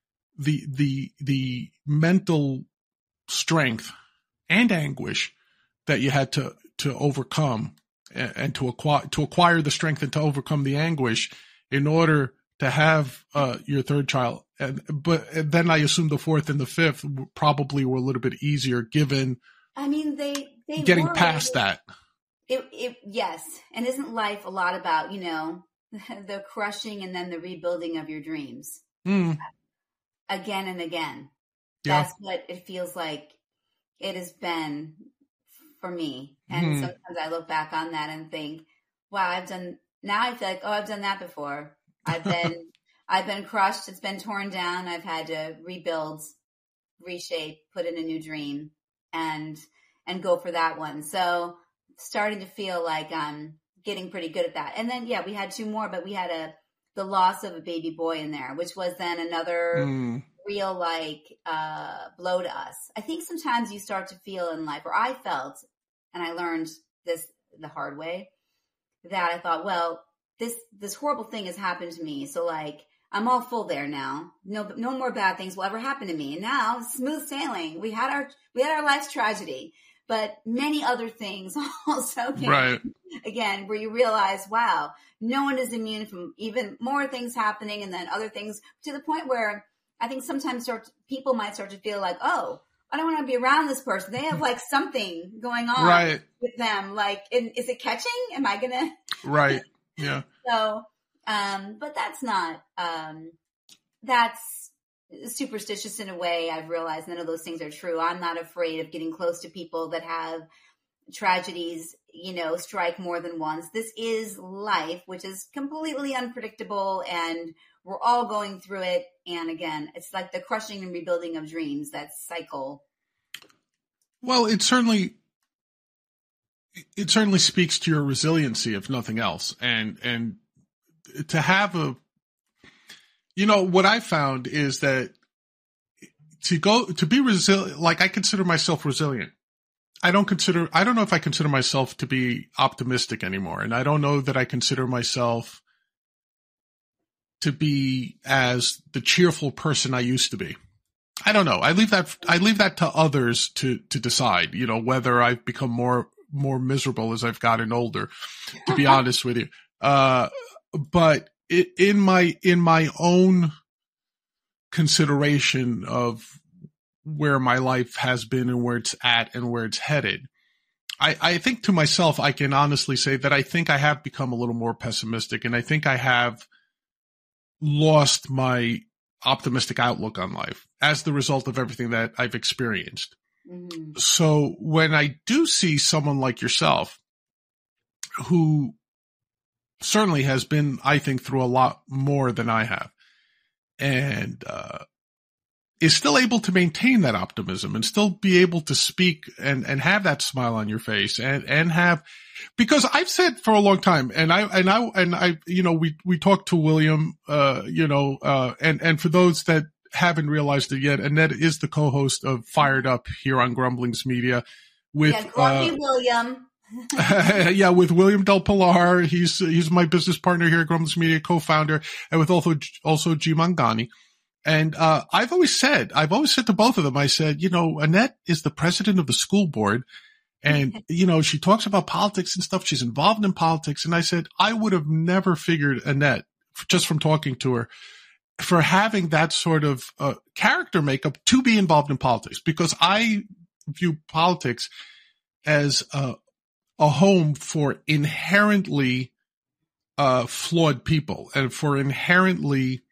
the mental strength and anguish that you had to overcome, and to acquire the strength and to overcome the anguish in order to have your 3rd child. But then I assume the 4th and the 5th probably were a little bit easier, given, I mean, they getting were, past that. Yes. And isn't life a lot about, you know, the crushing and then the rebuilding of your dreams again and again? Yeah. That's what it feels like it has been for me. And sometimes I look back on that and think, wow, I feel like, oh, I've done that before. I've been crushed. It's been torn down. I've had to rebuild, reshape, put in a new dream, and go for that one. So starting to feel like I'm getting pretty good at that. And then, yeah, we had 2 more, but we had the loss of a baby boy in there, which was then another real blow to us. I think sometimes you start to feel in life, or I felt, and I learned this the hard way, that I thought, well, this horrible thing has happened to me. So like, I'm all full there now. No more bad things will ever happen to me. And now, smooth sailing. We had our life's tragedy, but many other things also came. Right. Again, where you realize, wow, no one is immune from even more things happening, and then other things, to the point where I think sometimes people might start to feel like, oh, I don't want to be around this person. They have like something going on with them. Like, is it catching? Am I going to? Right. Yeah. So, but that's not, that's superstitious in a way. I've realized none of those things are true. I'm not afraid of getting close to people that have tragedies, you know, strike more than once. This is life, which is completely unpredictable, and we're all going through it. And again, it's like the crushing and rebuilding of dreams, that cycle. Well, it certainly speaks to your resiliency, if nothing else. And to have you know, what I found is that to be resilient, like, I consider myself resilient. I don't know if I consider myself to be optimistic anymore. And I don't know that I consider myself to be as the cheerful person I used to be. I don't know. I leave that to others to decide, you know, whether I've become more miserable as I've gotten older, to be honest with you. But in my own consideration of where my life has been and where it's at and where it's headed, I think to myself, I can honestly say that I think I have become a little more pessimistic, and I think I have lost my optimistic outlook on life as the result of everything that I've experienced. Mm-hmm. So when I do see someone like yourself, who certainly has been, I think, through a lot more than I have, and is still able to maintain that optimism and still be able to speak and have that smile on your face and have, because I've said for a long time, and I, you know, we talked to William, you know, and for those that haven't realized it yet, Annette is the co-host of Fired Up here on Grumblings Media with, William. Yeah, with William Del Pilar. He's my business partner here at Grumblings Media, co-founder, and with also G Mangani. And, I've always said to both of them, I said, you know, Annette is the president of the school board, and, you know, she talks about politics and stuff. She's involved in politics. And I said, I would have never figured Annette, just from talking to her, for having that sort of, character makeup to be involved in politics, because I view politics as a home for inherently flawed people and for inherently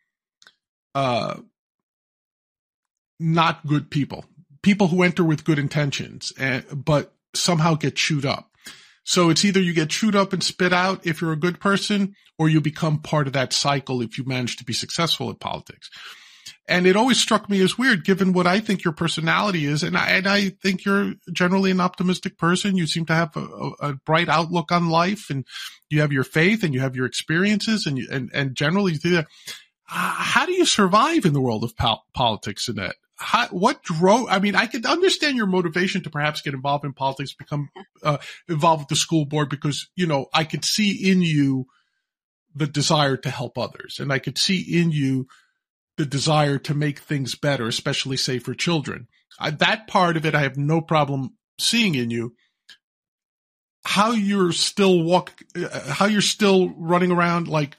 not good people who enter with good intentions, but somehow get chewed up. So it's either you get chewed up and spit out if you're a good person, or you become part of that cycle if you manage to be successful at politics. And it always struck me as weird, given what I think your personality is. And I think you're generally an optimistic person. You seem to have a bright outlook on life, and you have your faith and you have your experiences, and generally you do that. How do you survive in the world of politics, Annette? What drove, I mean, I could understand your motivation to perhaps get involved in politics, become involved with the school board, because, you know, I could see in you the desire to help others, and I could see in you the desire to make things better, especially say for children. That part of it, I have no problem seeing in you. How you're still running around like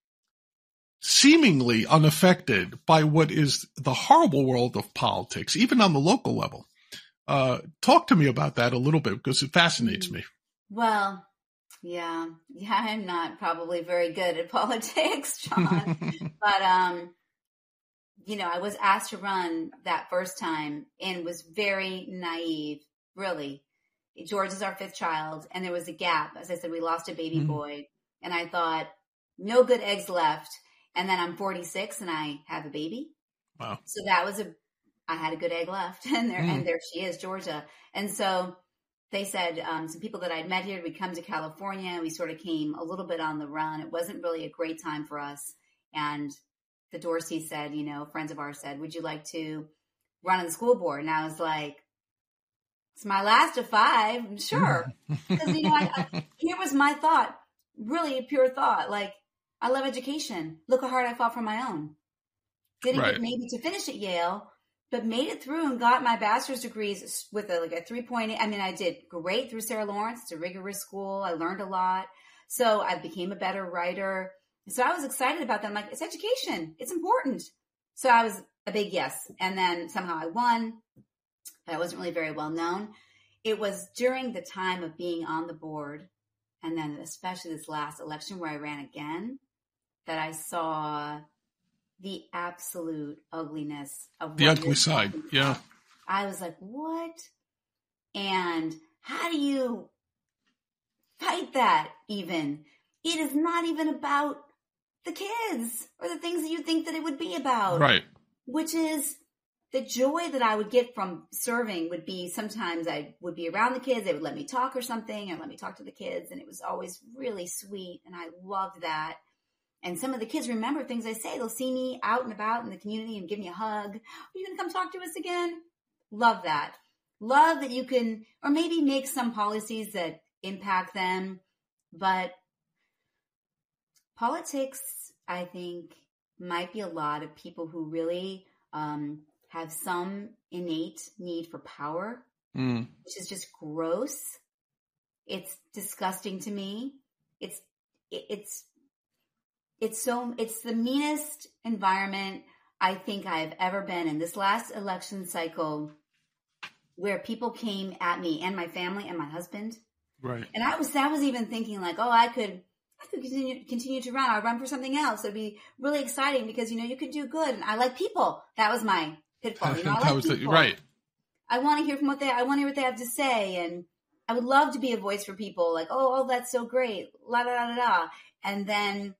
seemingly unaffected by what is the horrible world of politics, even on the local level. Talk to me about that a little bit, because it fascinates me. Well, yeah, I'm not probably very good at politics, John, but, you know, I was asked to run that first time and was very naive, really. George is our fifth child, and there was a gap. As I said, we lost a baby boy, and I thought, no good eggs left. And then I'm 46 and I have a baby. Wow. So that was I had a good egg left, and there she is, Georgia. And so they said, some people that I'd met here, we'd come to California. We sort of came a little bit on the run. It wasn't really a great time for us. And the Dorsey said, you know, friends of ours said, would you like to run on the school board? And I was like, it's my last of 5. Sure. Because, you know, here was my thought, really a pure thought. Like, I love education. Look how hard I fought for my own. Didn't get maybe to finish at Yale, but made it through and got my bachelor's degrees with a 3.8. I mean, I did great through Sarah Lawrence. It's a rigorous school. I learned a lot. So I became a better writer. So I was excited about that. I'm like, it's education. It's important. So I was a big yes. And then somehow I won, but I wasn't really very well known. It was during the time of being on the board, and then especially this last election where I ran again, that I saw the absolute ugliness of the ugly side. Yeah. I was like, what? And how do you fight that even? It is not even about the kids or the things that you think that it would be about. Right. Which is the joy that I would get from serving would be sometimes I would be around the kids. They would let me talk or something, and let me talk to the kids. And it was always really sweet. And I loved that. And some of the kids remember things I say. They'll see me out and about in the community and give me a hug. Are you going to come talk to us again? Love that. Love that you can, or maybe make some policies that impact them. But politics, I think, might be a lot of people who really have some innate need for power, which is just gross. It's disgusting to me. It's the meanest environment I think I've ever been in. This last election cycle, where people came at me and my family and my husband. Right. And I was even thinking like, oh, I could continue to run. I'll run for something else. It'd be really exciting because, you know, you could do good. And I like people. That was my pitfall. You know, I like people. Right. I want to hear from I want to hear what they have to say. And I would love to be a voice for people like, oh, that's so great. La, la, la, la, la. And then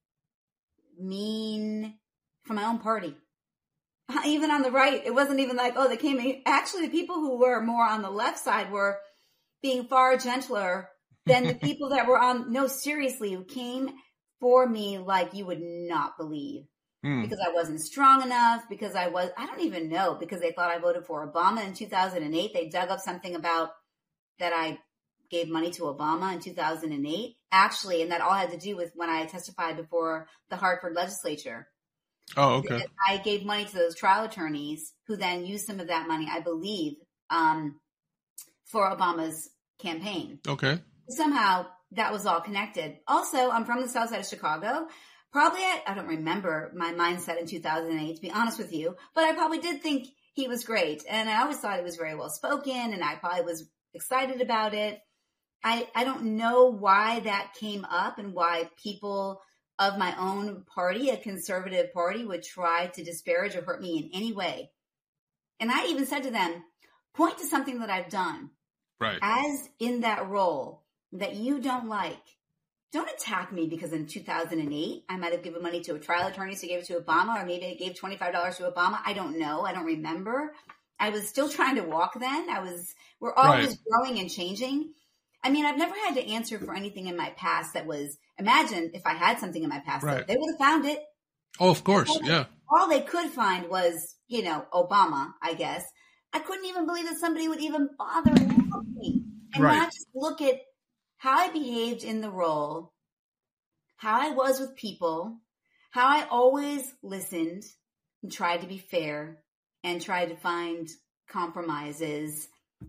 mean from my own party. Even on the right, it wasn't even like, oh, they came in. Actually, the people who were more on the left side were being far gentler than the people that were no, seriously, who came for me like you would not believe. Because I wasn't strong enough, because I don't even know, because they thought I voted for Obama in 2008. They dug up something about that I gave money to Obama in 2008, actually, and that all had to do with when I testified before the Hartford legislature. Oh, okay. Because I gave money to those trial attorneys who then used some of that money, I believe, for Obama's campaign. Okay. Somehow that was all connected. Also, I'm from the south side of Chicago. Probably, I don't remember my mindset in 2008, to be honest with you, but I probably did think he was great. And I always thought he was very well spoken, and I probably was excited about it. I don't know why that came up and why people of my own party, a conservative party, would try to disparage or hurt me in any way. And I even said to them, point to something that I've done as in that role that you don't like. Don't attack me because in 2008, I might have given money to a trial attorney, so I gave it to Obama, or maybe I gave $25 to Obama. I don't know. I don't remember. I was still trying to walk then. We're always growing and changing. I mean, I've never had to answer for anything in my past that was, imagine if I had something in my past, they would have found it. Oh, of course. Yeah. All they could find was, Obama, I guess. I couldn't even believe that somebody would even bother to help me and not just look at how I behaved in the role, how I was with people, how I always listened and tried to be fair and tried to find compromises.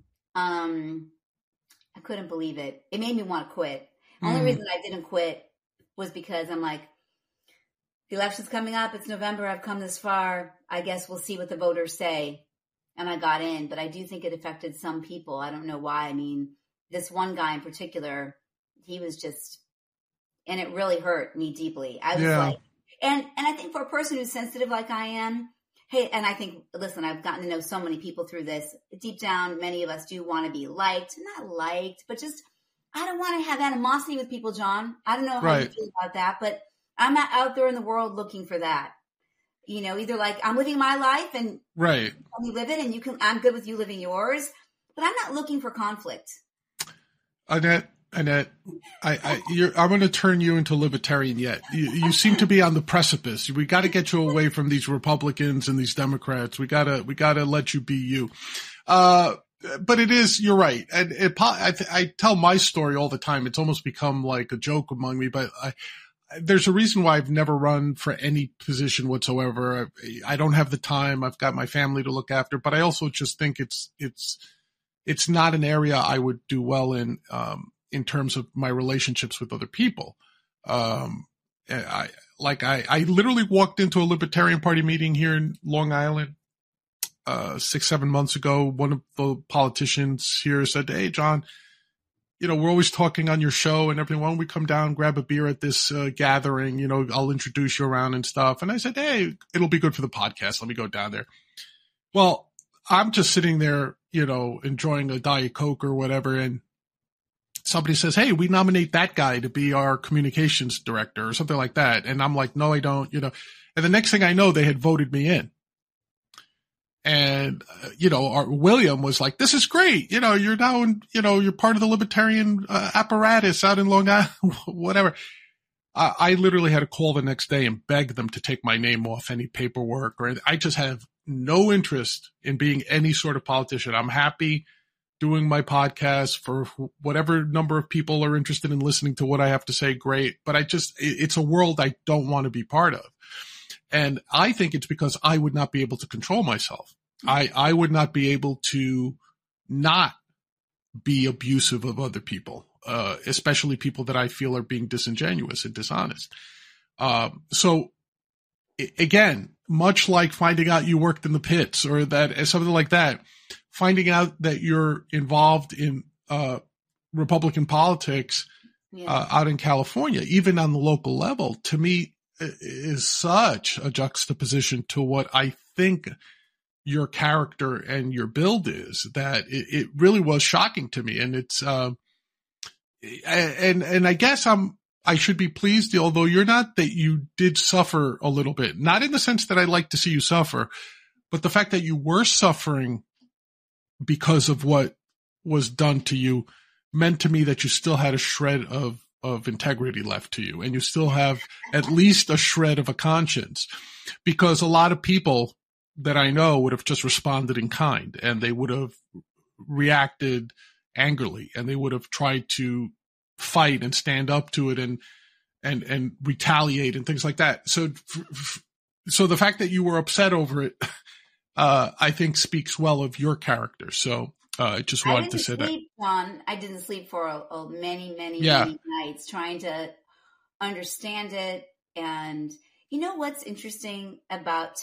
I couldn't believe it. It made me want to quit. The only reason I didn't quit was because I'm like, the election's coming up. It's November. I've come this far. I guess we'll see what the voters say. And I got in, but I do think it affected some people. I don't know why. I mean, this one guy in particular, he was just, and it really hurt me deeply. I was like, and I think for a person who's sensitive like I am, hey, and I think, listen, I've gotten to know so many people through this. Deep down, many of us do want to be liked, not liked, but just, I don't want to have animosity with people, John. I don't know how you feel about that, but I'm not out there in the world looking for that. Either like I'm living my life and you live it, and I'm good with you living yours, but I'm not looking for conflict. Annette, I'm going to turn you into libertarian yet. You seem to be on the precipice. We got to get you away from these Republicans and these Democrats. We got to let you be you. But it is, you're right. And I tell my story all the time. It's almost become like a joke among me, but there's a reason why I've never run for any position whatsoever. I don't have the time. I've got my family to look after, but I also just think it's not an area I would do well in terms of my relationships with other people. I literally walked into a Libertarian Party meeting here in Long Island 6-7 months ago. One of the politicians here said, "Hey, John, we're always talking on your show and everything. Why don't we come down, grab a beer at this gathering? I'll introduce you around and stuff." And I said, "Hey, it'll be good for the podcast. Let me go down there." Well, I'm just sitting there, enjoying a Diet Coke or whatever. And somebody says, "Hey, we nominate that guy to be our communications director," or something like that. And I'm like, "No, I don't," And the next thing I know, they had voted me in. And, our William was like, "This is great. You're now you're part of the libertarian apparatus out in Long Island," whatever. I literally had to call the next day and beg them to take my name off any paperwork, or I just have no interest in being any sort of politician. I'm happy doing my podcast for whatever number of people are interested in listening to what I have to say. Great. But it's a world I don't want to be part of. And I think it's because I would not be able to control myself. I would not be able to not be abusive of other people, especially people that I feel are being disingenuous and dishonest. So again, much like finding out you worked in the pits or that something like that, finding out that you're involved in Republican politics out in California, even on the local level, to me is such a juxtaposition to what I think your character and your build is, that it really was shocking to me. And it's, and I guess I should be pleased, although you're not, that you did suffer a little bit, not in the sense that I like to see you suffer, but the fact that you were suffering because of what was done to you meant to me that you still had a shred of integrity left to you, and you still have at least a shred of a conscience, because a lot of people that I know would have just responded in kind, and they would have reacted angrily, and they would have tried to fight and stand up to it and retaliate and things like that. So the fact that you were upset over it, I think speaks well of your character. So I just wanted to say that. John, I didn't sleep for many nights trying to understand it. And what's interesting about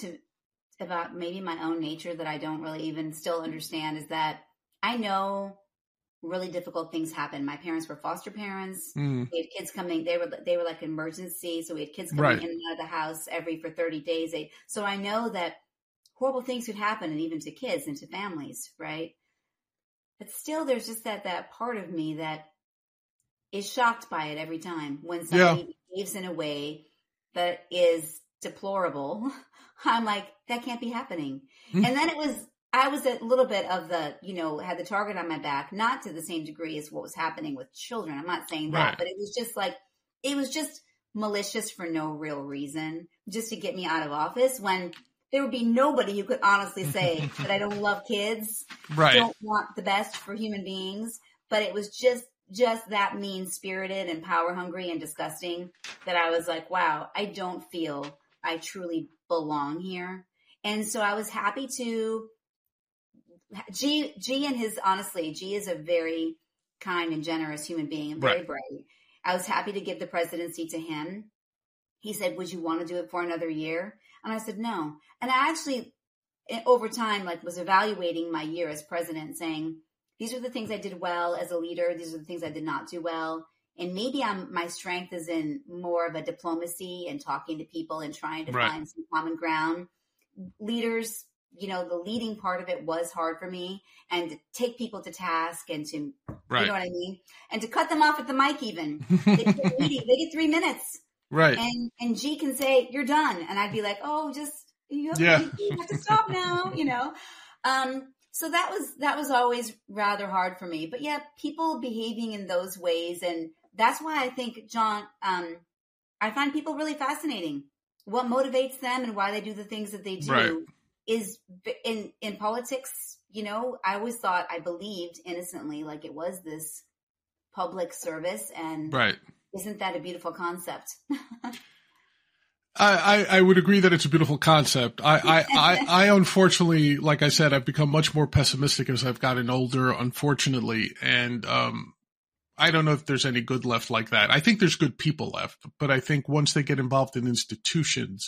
maybe my own nature that I don't really even still understand is that I know really difficult things happened. My parents were foster parents. Mm. We had kids coming. They were like emergency. So we had kids coming Right. in and out of the house for 30 days. So I know that horrible things could happen, and even to kids and to families, right? But still, there's just that part of me that is shocked by it every time when somebody behaves in a way that is deplorable. I'm like, that can't be happening. Mm. And then I was a little bit of the, had the target on my back, not to the same degree as what was happening with children. I'm not saying that, Right. but it was just malicious for no real reason, just to get me out of office, when there would be nobody who could honestly say that I don't love kids, Right. don't want the best for human beings. But it was just that mean-spirited and power-hungry and disgusting that I was like, wow, I don't feel I truly belong here. And so I was happy to G is a very kind and generous human being and very Right. bright. I was happy to give the presidency to him. He said, would you want to do it for another year? And I said, no. And I actually, over time, was evaluating my year as president, saying, these are the things I did well as a leader. These are the things I did not do well. And maybe my strength is in more of a diplomacy and talking to people and trying to Right. find some common ground. Leaders, the leading part of it was hard for me, and to take people to task and to, Right. you know what I mean? And to cut them off at the mic even. They get 3 minutes. Right. And G can say, you're done. And I'd be like, oh, you Yeah. have to stop now, So that was always rather hard for me. But yeah, people behaving in those ways. And that's why I think, John, I find people really fascinating. What motivates them and why they do the things that they do Right. is in politics. I always thought, I believed innocently, like it was this public service. And Right. isn't that a beautiful concept? I would agree that it's a beautiful concept. I unfortunately, like I said, I've become much more pessimistic as I've gotten older, unfortunately. And, I don't know if there's any good left like that. I think there's good people left, but I think once they get involved in institutions,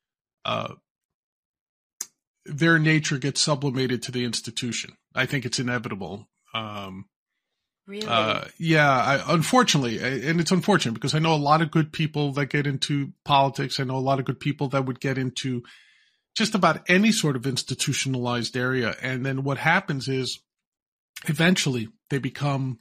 their nature gets sublimated to the institution. I think it's inevitable. Really? Unfortunately, and it's unfortunate because I know a lot of good people that get into politics. I know a lot of good people that would get into just about any sort of institutionalized area. And then what happens is eventually they become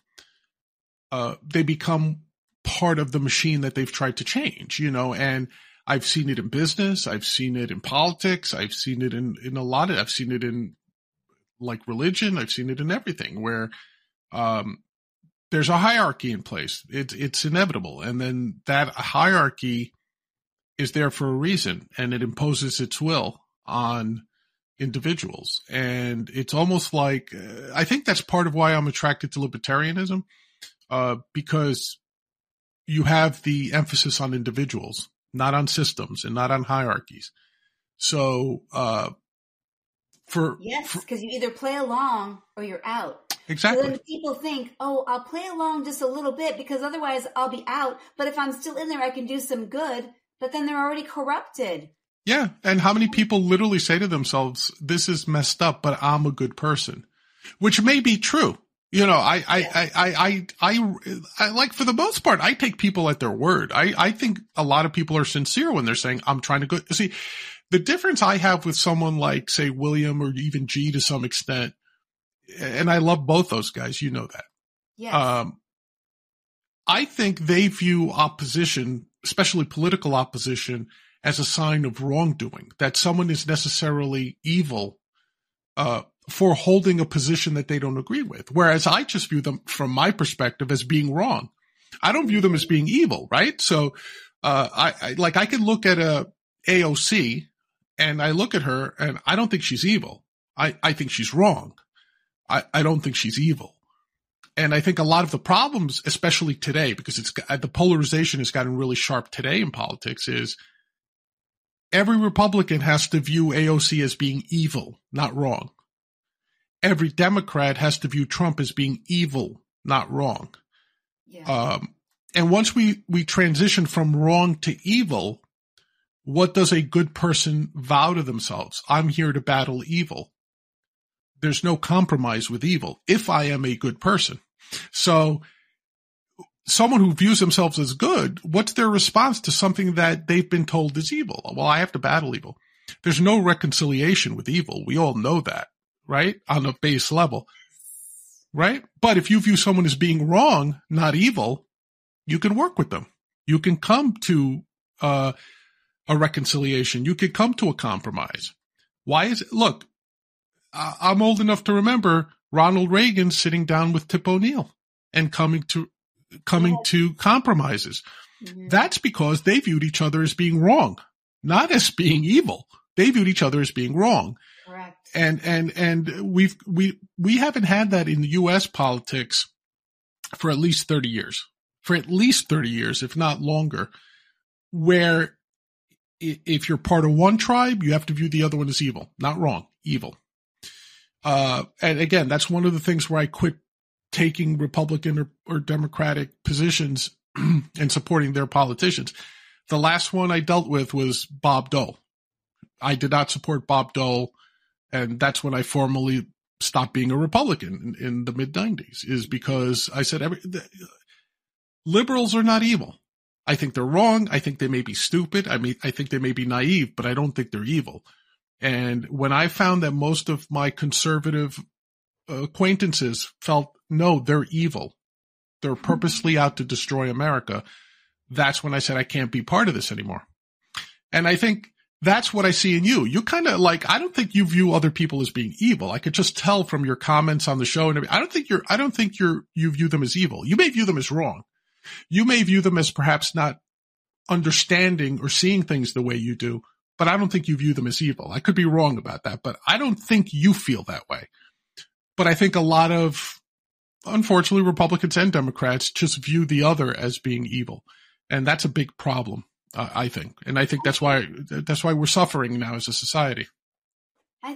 part of the machine that they've tried to change, and I've seen it in business. I've seen it in politics. I've seen it in I've seen it in religion. I've seen it in everything where, there's a hierarchy in place. It's inevitable. And then that hierarchy is there for a reason, and it imposes its will on individuals. And it's almost like, I think that's part of why I'm attracted to libertarianism, because you have the emphasis on individuals, not on systems and not on hierarchies. So, because you either play along or you're out. Exactly. So then people think, oh, I'll play along just a little bit because otherwise I'll be out. But if I'm still in there, I can do some good. But then they're already corrupted. Yeah. And how many people literally say to themselves, this is messed up, but I'm a good person, which may be true. I like, for the most part, I take people at their word. I think a lot of people are sincere when they're saying, I'm trying to go. See, the difference I have with someone like, say, William or even G to some extent, and I love both those guys, you know that. Yes. I think they view opposition, especially political opposition, as a sign of wrongdoing, that someone is necessarily evil, for holding a position that they don't agree with. Whereas I just view them from my perspective as being wrong. I don't view them as being evil, right? So, I could look at a AOC and I look at her and I don't think she's evil. I think she's wrong. I don't think she's evil. And I think a lot of the problems, especially today, because the polarization has gotten really sharp today in politics, is every Republican has to view AOC as being evil, not wrong. Every Democrat has to view Trump as being evil, not wrong. Yeah. And once we transition from wrong to evil, what does a good person vow to themselves? I'm here to battle evil. There's no compromise with evil if I am a good person. So someone who views themselves as good, what's their response to something that they've been told is evil? Well, I have to battle evil. There's no reconciliation with evil. We all know that, right? On a base level, right? But if you view someone as being wrong, not evil, you can work with them. You can come to a reconciliation. You can come to a compromise. Why is it? Look, I'm old enough to remember Ronald Reagan sitting down with Tip O'Neill and coming to compromises. Mm-hmm. That's because they viewed each other as being wrong, not as being evil. They viewed each other as being wrong. Correct. And we haven't had that in the U.S. politics for at least 30 years, if not longer, where if you're part of one tribe, you have to view the other one as evil, not wrong, evil. And again, that's one of the things where I quit taking Republican or Democratic positions and supporting their politicians. The last one I dealt with was Bob Dole. I did not support Bob Dole, and that's when I formally stopped being a Republican in the mid-90s, is because I said liberals are not evil. I think they're wrong. I think they may be stupid. I think they may be naive, but I don't think they're evil. And when I found that most of my conservative acquaintances felt, no, they're evil, they're purposely out to destroy America, that's when I said I can't be part of this anymore. And I think that's what I see in you. You kind of I don't think you view other people as being evil. I could just tell from your comments on the show and everything. I don't think you view them as evil. You may view them as wrong. You may view them as perhaps not understanding or seeing things the way you do, but I don't think you view them as evil. I could be wrong about that, but I don't think you feel that way. But I think a lot of, unfortunately, Republicans and Democrats just view the other as being evil. And that's a big problem, I think. And I think that's why we're suffering now as a society. I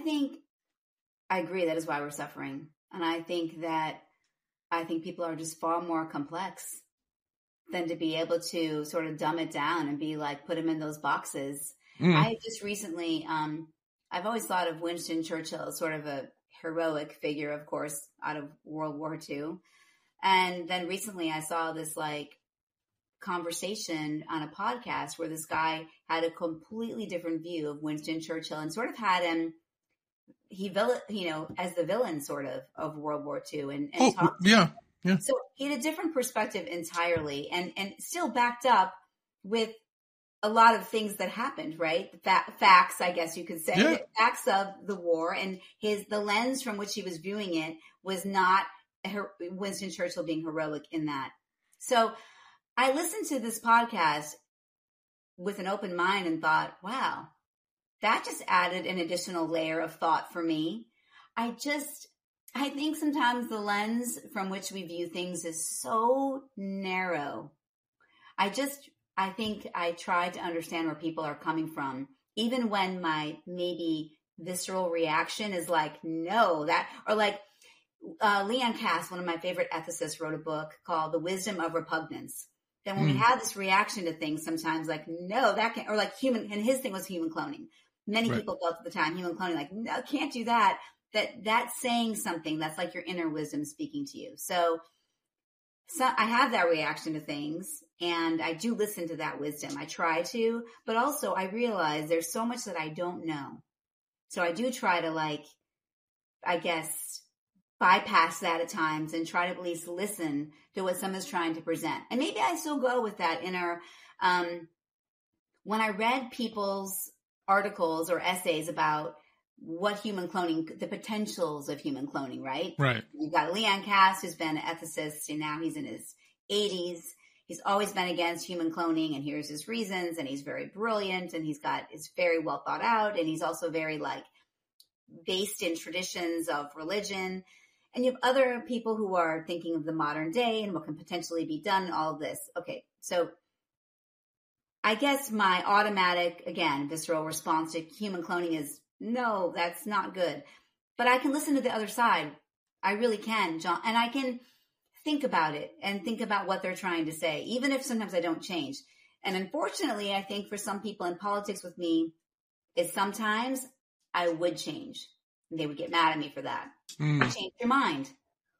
agree that is why we're suffering. And I think people are just far more complex than to be able to sort of dumb it down and be like, put them in those boxes. I just recently, I've always thought of Winston Churchill as sort of a heroic figure, of course, out of World War II. And then recently I saw this conversation on a podcast where this guy had a completely different view of Winston Churchill and sort of had him, as the villain sort of World War II and talked. Yeah. So he had a different perspective entirely and still backed up with a lot of things that happened, right? Facts, I guess you could say, facts of the war, and the lens from which he was viewing it was not Winston Churchill being heroic in that. So I listened to this podcast with an open mind and thought, wow, that just added an additional layer of thought for me. I think sometimes the lens from which we view things is so narrow. I think I try to understand where people are coming from, even when my maybe visceral reaction is like, no, Leon Kass, one of my favorite ethicists, wrote a book called The Wisdom of Repugnance. Then when we have this reaction to things, sometimes like, no, that can't, or human, and his thing was human cloning. Many people felt at the time human cloning, like, no, can't do that. That's saying something. That's like your inner wisdom speaking to you. So I have that reaction to things, and I do listen to that wisdom. I try to, but also I realize there's so much that I don't know. So I do try to bypass that at times and try to at least listen to what someone's trying to present. And maybe I still go with that inner, when I read people's articles or essays about what human cloning, the potentials of human cloning, right? Right. You've got Leon Kass, who's been an ethicist, and now he's in his 80s. He's always been against human cloning, and here's his reasons, and he's very brilliant, and it's very well thought out, and he's also very based in traditions of religion. And you have other people who are thinking of the modern day and what can potentially be done in all of this. Okay, so I guess my automatic, again, visceral response to human cloning is, no, that's not good. But I can listen to the other side. I really can, John. And I can think about it and think about what they're trying to say, even if sometimes I don't change. And unfortunately, I think for some people in politics with me, is sometimes I would change. And they would get mad at me for that. Change your mind.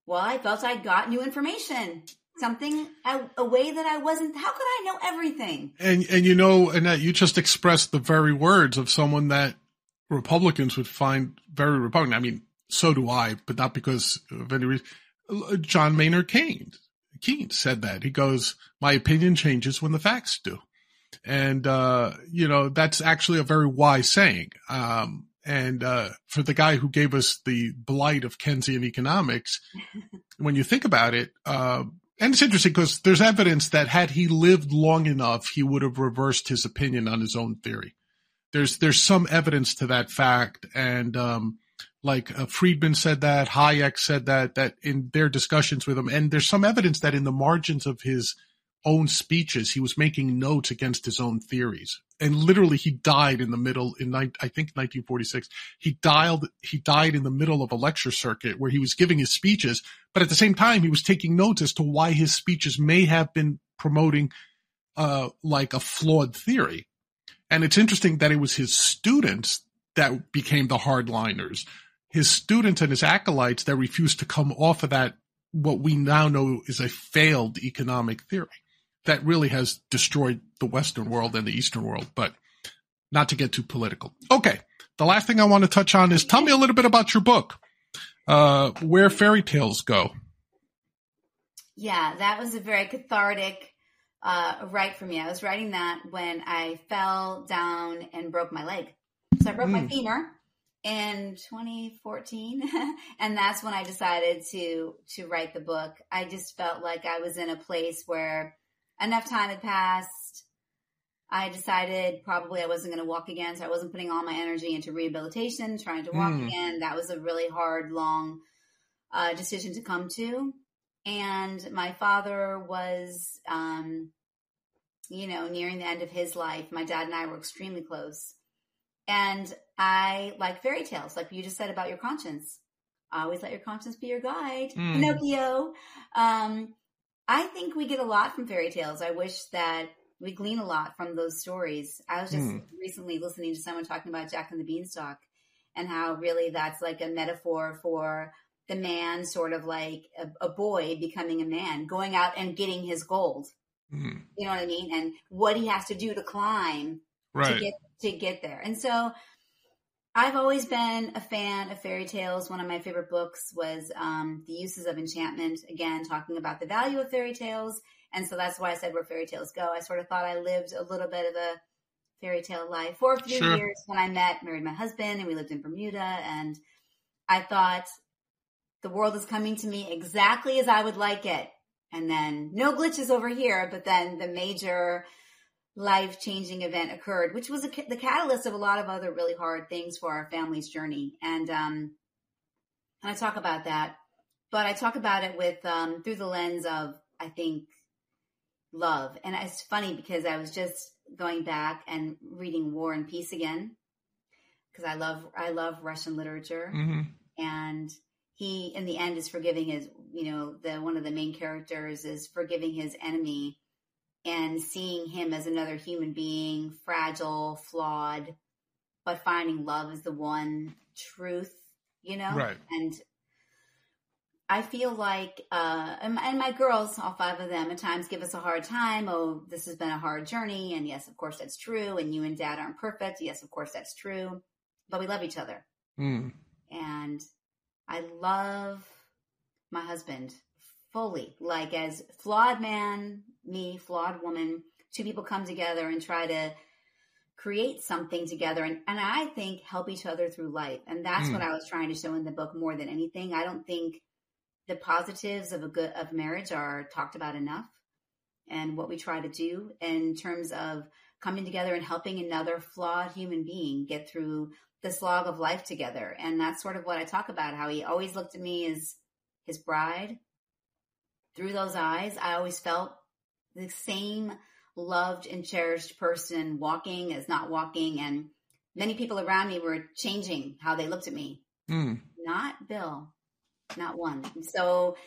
Well, I felt I got new information, something, a way that I wasn't, how could I know everything? And you know, Annette, you just expressed the very words of someone that Republicans would find very repugnant. I mean, so do I, but not because of any reason. John Maynard Keynes said that. He goes, my opinion changes when the facts do. And, you know, that's actually a very wise saying. And for the guy who gave us the blight of Keynesian economics, when you think about it, and it's interesting because there's evidence that had he lived long enough, he would have reversed his opinion on his own theory. There's some evidence to that fact. And, like Friedman said that, Hayek said that in their discussions with him. And there's some evidence that in the margins of his own speeches, he was making notes against his own theories. And literally he died in the middle I think 1946. He died in the middle of a lecture circuit where he was giving his speeches, but at the same time, he was taking notes as to why his speeches may have been promoting, like a flawed theory. And it's interesting that it was his students that became the hardliners, his students and his acolytes that refused to come off of that, what we now know is a failed economic theory that really has destroyed the Western world and the Eastern world, but not to get too political. Okay. The last thing I want to touch on is tell me a little bit about your book, Where Fairy Tales Go. Yeah, that was a very cathartic write for me. I was writing that when I fell down and broke my leg. So I broke my femur in 2014. And that's when I decided to write the book. I just felt like I was in a place where enough time had passed. I decided probably I wasn't going to walk again. So I wasn't putting all my energy into rehabilitation, trying to walk again. That was a really hard, long decision to come to. And my father was, you know, nearing the end of his life. My dad and I were extremely close. And I like fairy tales, like you just said about your conscience. Always let your conscience be your guide. Pinocchio. I think we get a lot from fairy tales. I wish that we glean a lot from those stories. I was just recently listening to someone talking about Jack and the Beanstalk and how really that's like a metaphor for the man, sort of like a boy becoming a man, going out and getting his gold. You know what I mean? And what he has to do to climb to get there. And so I've always been a fan of fairy tales. One of my favorite books was The Uses of Enchantment, again, talking about the value of fairy tales. And so that's why I said Where Fairy Tales Go. I sort of thought I lived a little bit of a fairy tale life for a few years when I married my husband, and we lived in Bermuda. And I thought the world is coming to me exactly as I would like it. And then no glitches over here, but then the major life-changing event occurred, which was the catalyst of a lot of other really hard things for our family's journey. And I talk about that, but I talk about it with through the lens of, I think, love. And it's funny because I was just going back and reading War and Peace again, because I love Russian literature. And he, in the end, is forgiving his, you know, one of the main characters is forgiving his enemy and seeing him as another human being, fragile, flawed, but finding love as the one truth, you know? Right. And I feel like, and my girls, all 5 of them, at times give us a hard time. Oh, this has been a hard journey. And yes, of course, that's true. And you and Dad aren't perfect. Yes, of course, that's true. But we love each other. And I love my husband fully, like as flawed man, me, flawed woman, 2 people come together and try to create something together. And I think help each other through life. And that's what I was trying to show in the book more than anything. I don't think the positives of marriage are talked about enough, and what we try to do in terms of coming together and helping another flawed human being get through the slog of life together. And that's sort of what I talk about, how he always looked at me as his bride. Through those eyes, I always felt the same loved and cherished person walking as not walking. And many people around me were changing how they looked at me. Not Bill, not one. So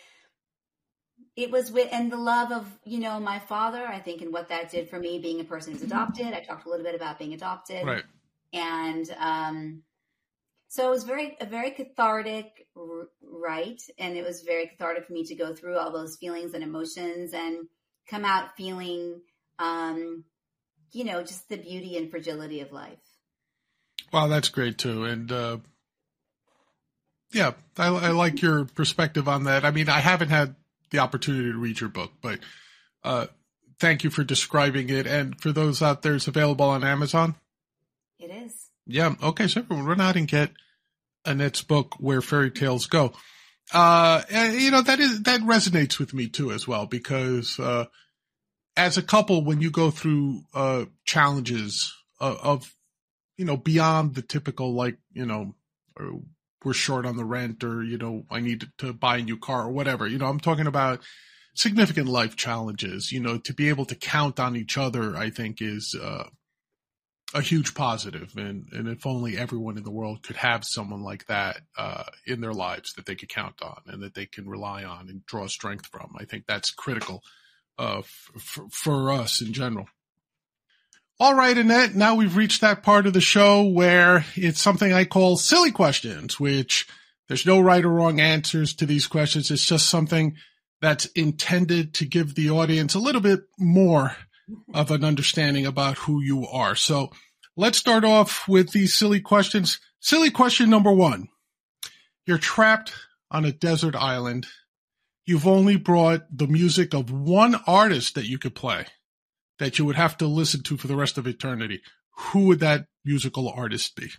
it was and the love of, you know, my father, I think, and what that did for me being a person who's adopted. I talked a little bit about being adopted. Right. And, So it was a very cathartic write, and it was very cathartic for me to go through all those feelings and emotions and come out feeling, just the beauty and fragility of life. Wow, that's great too. And yeah, I like your perspective on that. I mean, I haven't had the opportunity to read your book, but thank you for describing it. And for those out there, it's available on Amazon? It is. Yeah. Okay. So everyone run out and get Annette's book, Where Fairy Tales Go. That resonates with me too as well, because as a couple, when you go through challenges of beyond the typical, like, we're short on the rent, or, I need to buy a new car or whatever, I'm talking about significant life challenges, to be able to count on each other, I think is a huge positive. And if only everyone in the world could have someone like that in their lives that they could count on and that they can rely on and draw strength from. I think that's critical for us in general. All right, Annette, now we've reached that part of the show where it's something I call silly questions, which there's no right or wrong answers to these questions. It's just something that's intended to give the audience a little bit more of an understanding about who you are. So let's start off with these silly questions. Silly question number 1. You're trapped on a desert island. You've only brought the music of one artist that you could play, that you would have to listen to for the rest of eternity. Who would that musical artist be?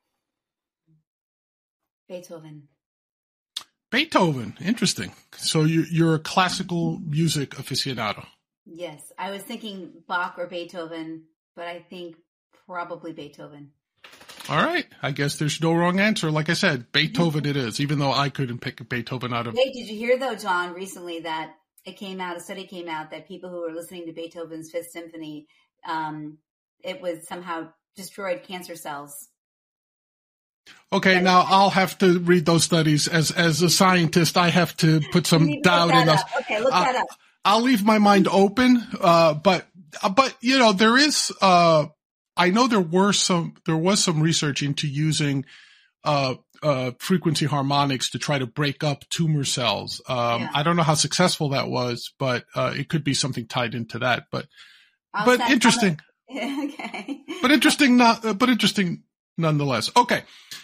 Beethoven. Beethoven. Interesting. So you're a classical music aficionado. Yes. I was thinking Bach or Beethoven, but I think probably Beethoven. All right. I guess there's no wrong answer. Like I said, Beethoven it is, even though I couldn't pick Beethoven out of... Hey, did you hear though, John, recently that a study came out that people who were listening to Beethoven's Fifth Symphony, it was somehow destroyed cancer cells. Okay, now I'll have to read those studies. As a scientist, I have to put some doubt in those. Okay, look that up. I'll leave my mind open, but there is. I know there was some research into using frequency harmonics to try to break up tumor cells. I don't know how successful that was, but it could be something tied into that. But interesting. Okay. But interesting nonetheless. Okay.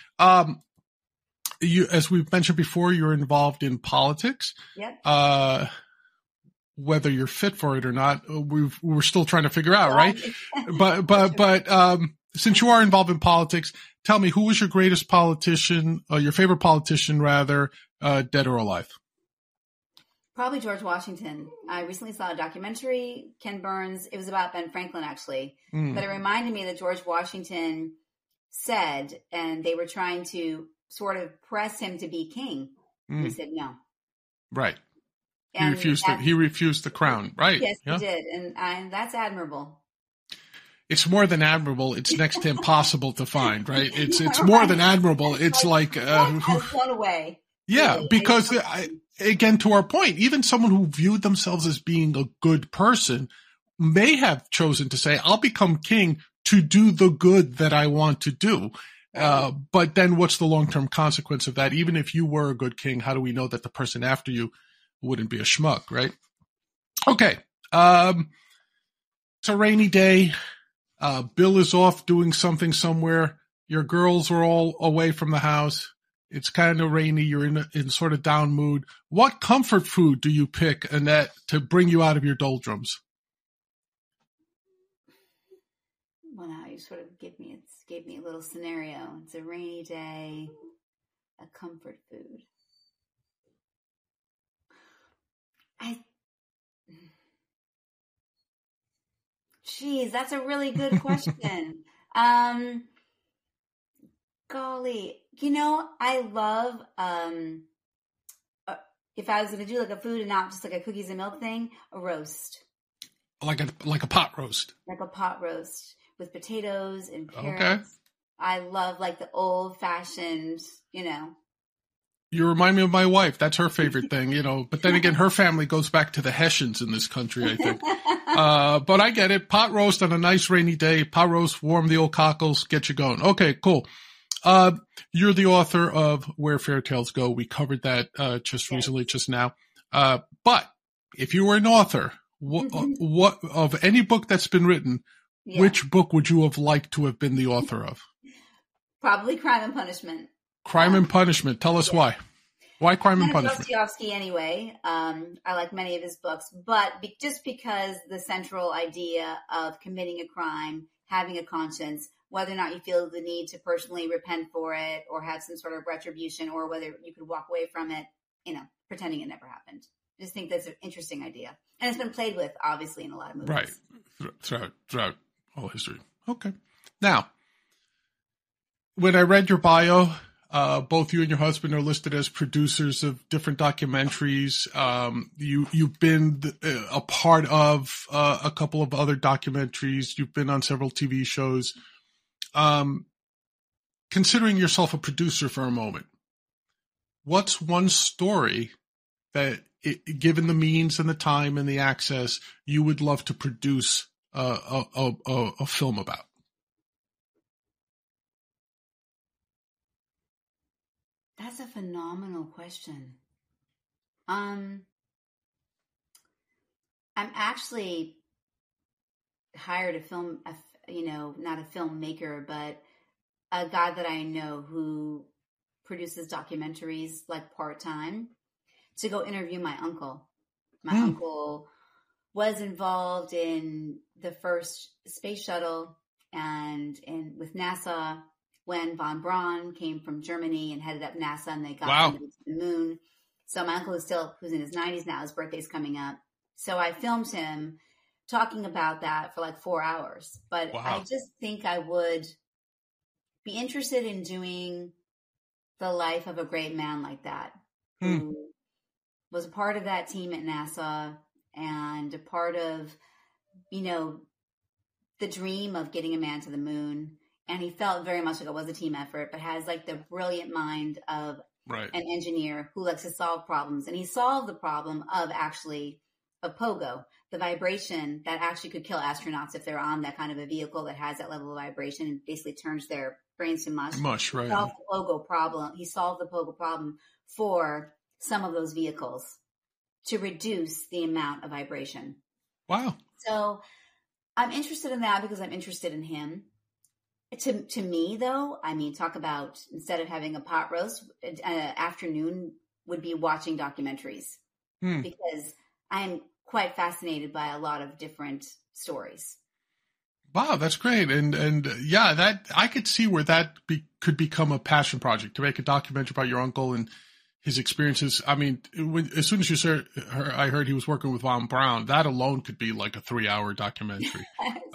As we've mentioned before, you're involved in politics. Yep. Whether you're fit for it or not, we're still trying to figure out, right? But since you are involved in politics, tell me, who was your greatest politician, your favorite politician rather, dead or alive? Probably George Washington. I recently saw a documentary, Ken Burns. It was about Ben Franklin, actually. But it reminded me that George Washington said, and they were trying to sort of press him to be king. He said no. Right. He refused the crown. Right. Yes, yeah. He did. And that's admirable. It's more than admirable. It's next to impossible to find, right? It's more than admirable. It's like, blown away. Yeah, really. Because again, to our point, even someone who viewed themselves as being a good person may have chosen to say, I'll become king to do the good that I want to do. But then what's the long-term consequence of that? Even if you were a good king, how do we know that the person after you wouldn't be a schmuck, right? Okay. It's a rainy day. Bill is off doing something somewhere. Your girls are all away from the house. It's kind of rainy. You're in sort of down mood. What comfort food do you pick, Annette, to bring you out of your doldrums? Well, now you sort of gave me a little scenario. It's a rainy day, a comfort food. Geez, that's a really good question. Golly, I love, if I was going to do like a food and not just like a cookies and milk thing, a roast. Like a pot roast. Like a pot roast with potatoes and carrots. Okay. I love like the old fashioned, You remind me of my wife. That's her favorite thing, but then again, her family goes back to the Hessians in this country, I think. But I get it. Pot roast on a nice rainy day. Pot roast, warm the old cockles, get you going. Okay, cool. You're the author of Where Fairy Tales Go. We covered that recently, just now. But if you were an author, what of any book that's been written, which book would you have liked to have been the author of? Probably Crime and Punishment. Crime and Punishment. Tell us why. Why Crime and Punishment? Dostoevsky anyway. I like many of his books, but just because the central idea of committing a crime, having a conscience, whether or not you feel the need to personally repent for it or have some sort of retribution, or whether you could walk away from it, pretending it never happened. I just think that's an interesting idea. And it's been played with, obviously, in a lot of movies. Right. Throughout all history. Okay. Now, when I read your bio, both you and your husband are listed as producers of different documentaries. You've been a part of a couple of other documentaries. You've been on several TV shows. Considering yourself a producer for a moment, what's one story that, given the means and the time and the access, you would love to produce a film about? That's a phenomenal question. I'm actually hired not a filmmaker, but a guy that I know who produces documentaries like part-time to go interview my uncle. My uncle was involved in the first space shuttle and with NASA when von Braun came from Germany and headed up NASA, and they got to the moon. So my uncle who's in his 90s now, his birthday's coming up. So I filmed him talking about that for like 4 hours. But I just think I would be interested in doing the life of a great man like that, who was a part of that team at NASA and a part of, the dream of getting a man to the moon. And he felt very much like it was a team effort, but has like the brilliant mind of an engineer who likes to solve problems. And he solved the problem of pogo, the vibration that actually could kill astronauts if they're on that kind of a vehicle that has that level of vibration and basically turns their brains to mush. Right. He solved the pogo problem for some of those vehicles to reduce the amount of vibration. Wow. So I'm interested in that because I'm interested in him. To me, though, talk about, instead of having a pot roast, afternoon would be watching documentaries because I'm quite fascinated by a lot of different stories. Wow, that's great. And yeah, that I could see where that could become a passion project, to make a documentary about your uncle and his experiences. As soon as you said, I heard he was working with von Braun, that alone could be like a 3-hour documentary.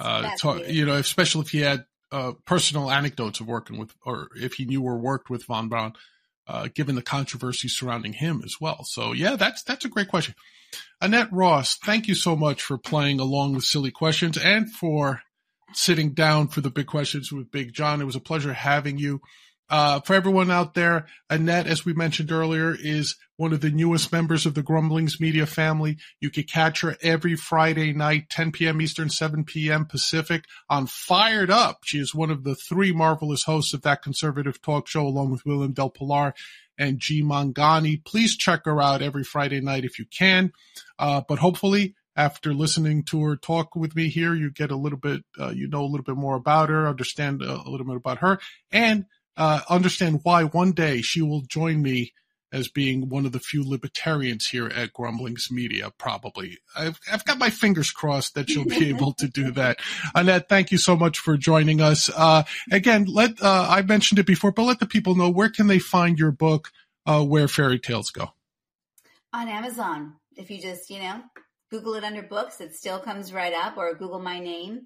Especially if he had personal anecdotes of working with, or if he knew or worked with von Braun, given the controversy surrounding him as well. So yeah, that's a great question. Annette Ross, thank you so much for playing along with Silly Questions and for sitting down for the Big Questions with Big John. It was a pleasure having you. For everyone out there, Annette, as we mentioned earlier, is one of the newest members of the Grumblings Media family. You can catch her every Friday night, 10 p.m. Eastern, 7 p.m. Pacific on Fired Up. She is one of the 3 marvelous hosts of that conservative talk show, along with William Del Pilar and G. Mangani. Please check her out every Friday night if you can. But hopefully, after listening to her talk with me here, you get a little bit, a little bit more about her, understand a little bit about her, and understand why one day she will join me as being one of the few libertarians here at Grumblings Media, probably. I've got my fingers crossed that she'll be able to do that. Annette, thank you so much for joining us. Again, I mentioned it before, but let the people know, where can they find your book, Where Fairy Tales Go? On Amazon. If you just, Google it under books, it still comes right up, or Google my name.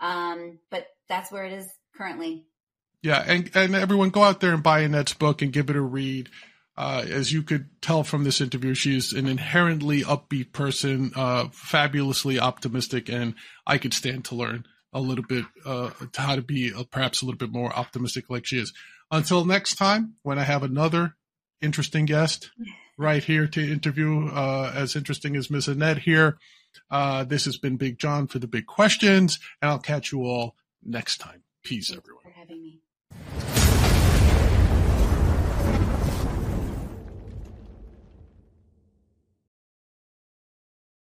But that's where it is currently. Yeah, and everyone go out there and buy Annette's book and give it a read. As you could tell from this interview, she's an inherently upbeat person, fabulously optimistic, and I could stand to learn a little bit how to be perhaps a little bit more optimistic like she is. Until next time, when I have another interesting guest right here to interview, as interesting as Miss Annette here, this has been Big John for the Big Questions, and I'll catch you all next time. Peace, everyone. Thanks for having me.